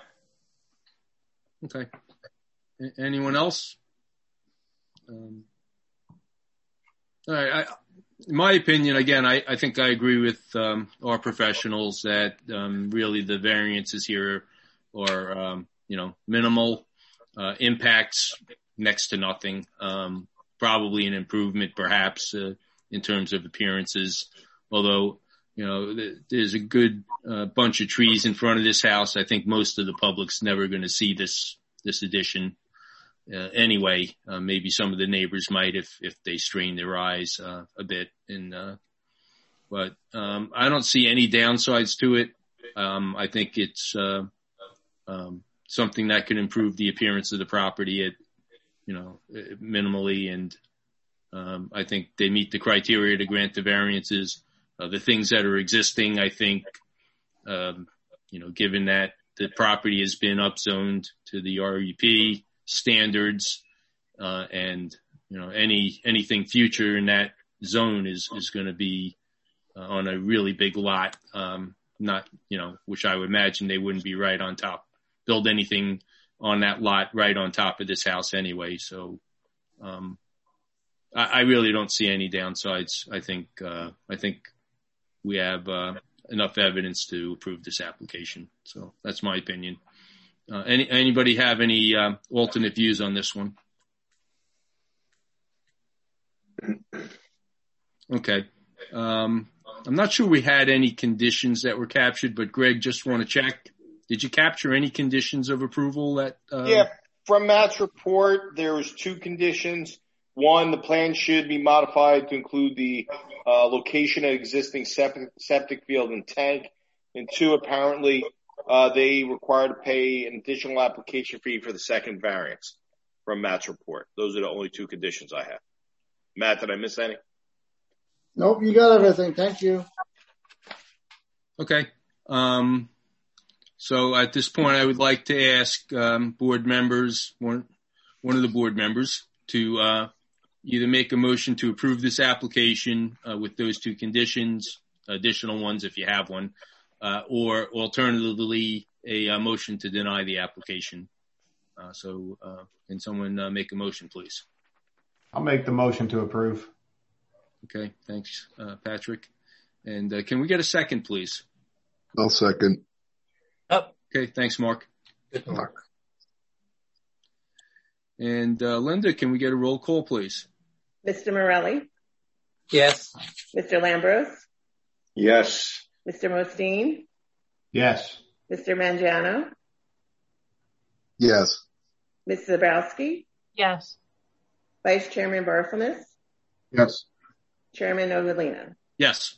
Okay. A- anyone else? Um, all right. I, in my opinion, again, I, I think I agree with um, our professionals that um, really the variances here are, um, you know, minimal uh, impacts, next to nothing. Um, probably an improvement, perhaps, uh, in terms of appearances. Although, you know, th- there's a good uh, bunch of trees in front of this house. I think most of the public's never going to see this this addition. Uh, anyway, uh, maybe some of the neighbors might if, if they strain their eyes, uh, a bit. And, uh, but, um, I don't see any downsides to it. Um, I think it's, uh, um, something that could improve the appearance of the property at, you know, minimally. And, um, I think they meet the criteria to grant the variances. Uh, the things that are existing, I think, um, you know, given that the property has been upzoned to the R E P standards, uh, and, you know, any, anything future in that zone is, is going to be uh, on a really big lot. Um, not, you know, which I would imagine they wouldn't be right on top, build anything on that lot right on top of this house anyway. So, um, I, I really don't see any downsides. I think, uh, I think we have, uh, enough evidence to approve this application. So that's my opinion. Uh, any, anybody have any, uh, alternate views on this one? Okay. Um, I'm not sure we had any conditions that were captured, but Greg, just want to check. Did you capture any conditions of approval that, uh, yeah, from Matt's report, there was two conditions. One, the plan should be modified to include the, uh, location of existing septic, septic field and tank. And two, apparently, Uh, they require to pay an additional application fee for the second variance from Matt's report. Those are the only two conditions I have. Matt, did I miss any? Nope, you got everything. Thank you. Okay. Um, so at this point, I would like to ask um, board members, one, one of the board members, to uh, either make a motion to approve this application uh, with those two conditions, additional ones if you have one, Uh, or alternatively, a, a motion to deny the application. Uh, so, uh, can someone uh, make a motion, please? I'll make the motion to approve. Okay, thanks, uh, Patrick. And uh, can we get a second, please? I'll second. Oh. Okay, thanks, Mark. Good Mark. And uh, Linda, can we get a roll call, please? Mister Morelli, Yes. Mister Lambros, Yes. Mister Mostine, Yes. Mister Mangiano, Yes. Miz Zabrowski, Yes. Vice Chairman Barthelmess, Yes. Chairman Ovalina. Yes.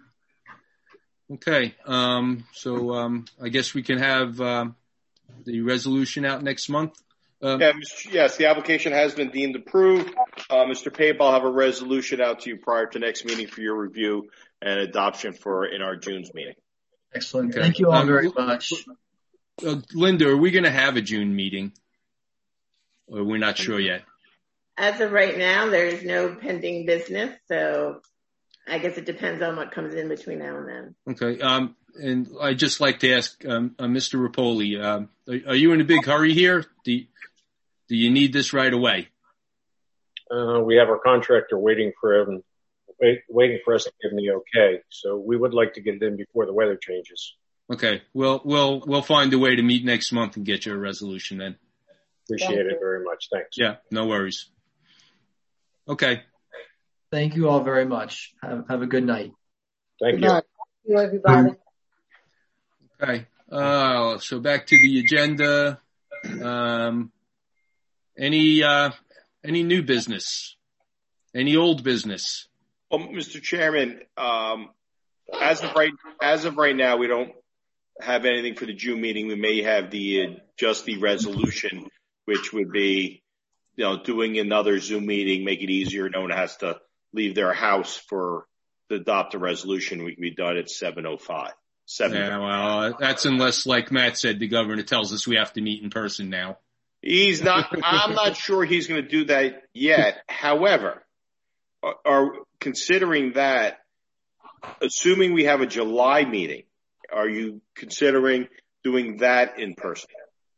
Okay, um, so um, I guess we can have um, the resolution out next month. Um, Yeah, Mister Yes, the application has been deemed approved. Uh, Mister Pape, I'll have a resolution out to you prior to next meeting for your review and adoption for in our June's meeting. Excellent. Okay. Thank you all Um, very much. uh, Linda, are we going to have a June meeting? Or we're not sure yet? As of right now, there is no pending business, so I guess it depends on what comes in between now and then. Okay, um, and I'd just like to ask um, uh, Mister Rapoli, um, are, are you in a big hurry here? Do you, do you need this right away? Uh, we have our contractor waiting for him, wait, waiting for us to give him the okay. So we would like to get it in before the weather changes. Okay, well, we'll we'll find a way to meet next month and get you a resolution then. Appreciate it very much. Thanks. Yeah, no worries. Okay. Thank you all very much. Have, have a good night. Thank Good you. night. Thank you, everybody. Okay. Uh, so back to the agenda. Um, any, uh, any new business? Any old business? Well, Mister Chairman, um, as of right, as of right now, we don't have anything for the June meeting. We may have the, uh, just the resolution, which would be, you know, doing another Zoom meeting, make it easier. No one has to leave their house for to adopt a resolution. We can be done at seven oh five. Seven. Yeah, well, that's unless, like Matt said, the governor tells us we have to meet in person now. He's not, I'm not sure he's going to do that yet. However, are, are considering that, assuming we have a July meeting, are you considering doing that in person?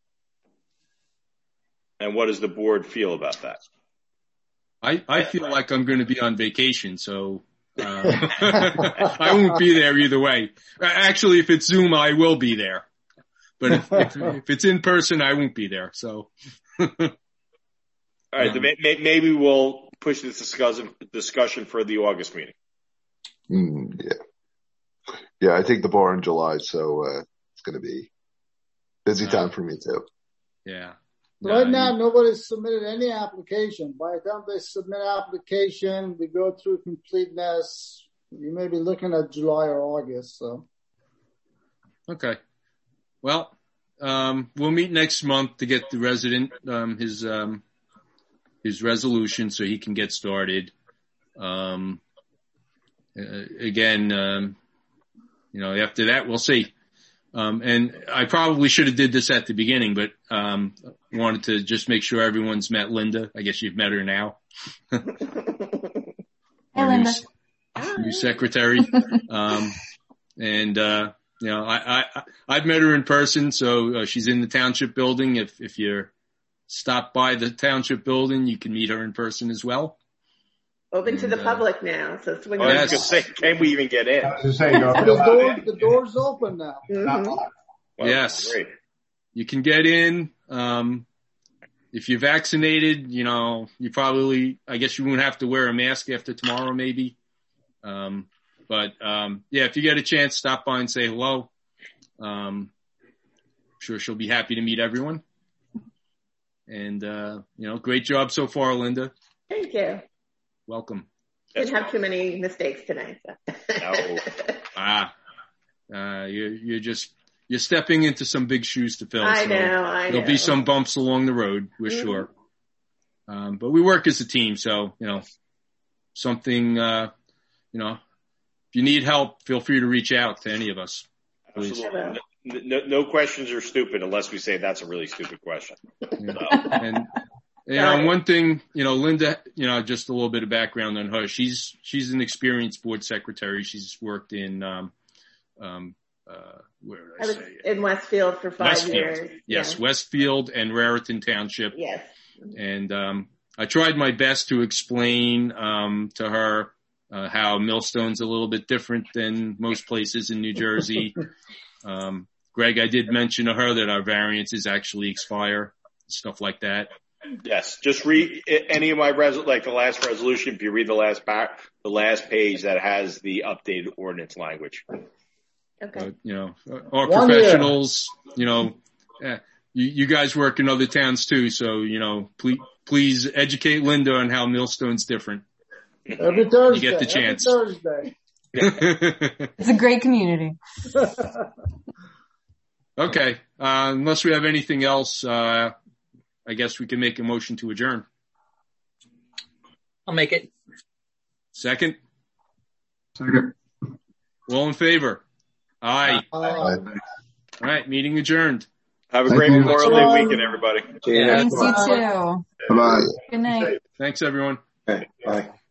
And what does the board feel about that? I, I feel like I'm going to be on vacation, so uh, I won't be there either way. Actually, if it's Zoom, I will be there. But if, if, if it's in person, I won't be there. So, all right, um, then may, maybe we'll push this discussion discussion for the August meeting. Mm, yeah, yeah. I take the bar in July, so uh, it's going to be busy time for me too. Yeah. Right No, now, you, nobody's submitted any application. By the time they submit application, we go through completeness. You may be looking at July or August. So, okay. Well, um, we'll meet next month to get the resident um, his um, his resolution so he can get started. Um, uh, again, um, you know, after that, we'll see. Um, and I probably should have did this at the beginning, but um, wanted to just make sure everyone's met Linda. I guess you've met her now. Hey, Our Linda. New, new secretary. um, and, uh, you know, I, I, I've met her in person, so uh, she's in the township building. If, if you're stop by the township building, you can meet her in person as well. Open to the And, uh, public now, so swing I on. was going to say, can we even get in? I was going to say, no, the door, the door's open now. Mhm. Well, Yes. great. You can get in. Um, if you're vaccinated, you know, you probably, I guess you won't have to wear a mask after tomorrow, maybe. Um, but, um, yeah, if you get a chance, stop by and say hello. Um, I'm sure she'll be happy to meet everyone. And, uh, you know, great job so far, Linda. Thank you. Welcome. Didn't have too many mistakes tonight. So. No. Ah, uh, you're, you're just, you're stepping into some big shoes to fill. I so know, I There'll know. be some bumps along the road, we're Mhm. sure. Um, but we work as a team, so, you know, something, uh, you know, if you need help, feel free to reach out to any of us. Please. Absolutely. No, no, no questions are stupid unless we say that's a really stupid question. Yeah. And, you know, one thing, you know, Linda, you know, just a little bit of background on her. She's, she's an experienced board secretary. She's worked in, um, um, uh, where did I I was say? in Westfield for five Westfield. years. Yes, Yeah. Westfield and Raritan Township. Yes. And um, I tried my best to explain um, to her uh, how Millstone's a little bit different than most places in New Jersey. Um, Greg, I did mention to her that our variances actually expire, stuff like that. Yes, just read any of my res like the last resolution. If you read the last back, the last page that has the updated ordinance language. Okay. Uh, you know, our One professionals, you know, eh, you, you guys work in other towns too, so you know, please, please educate Linda on how Millstone's different. Every Thursday. You get the chance. Every Thursday. It's a great community. Okay, uh, unless we have anything else, uh, I guess we can make a motion to adjourn. I'll make it. Second? Second. All in favor? Aye. Uh, All right, meeting adjourned. Have a Thank great you. Memorial Day weekend, everybody. See you Yeah. next Thanks, month. you too. Bye-bye. Good night. Thanks, everyone. Okay, bye.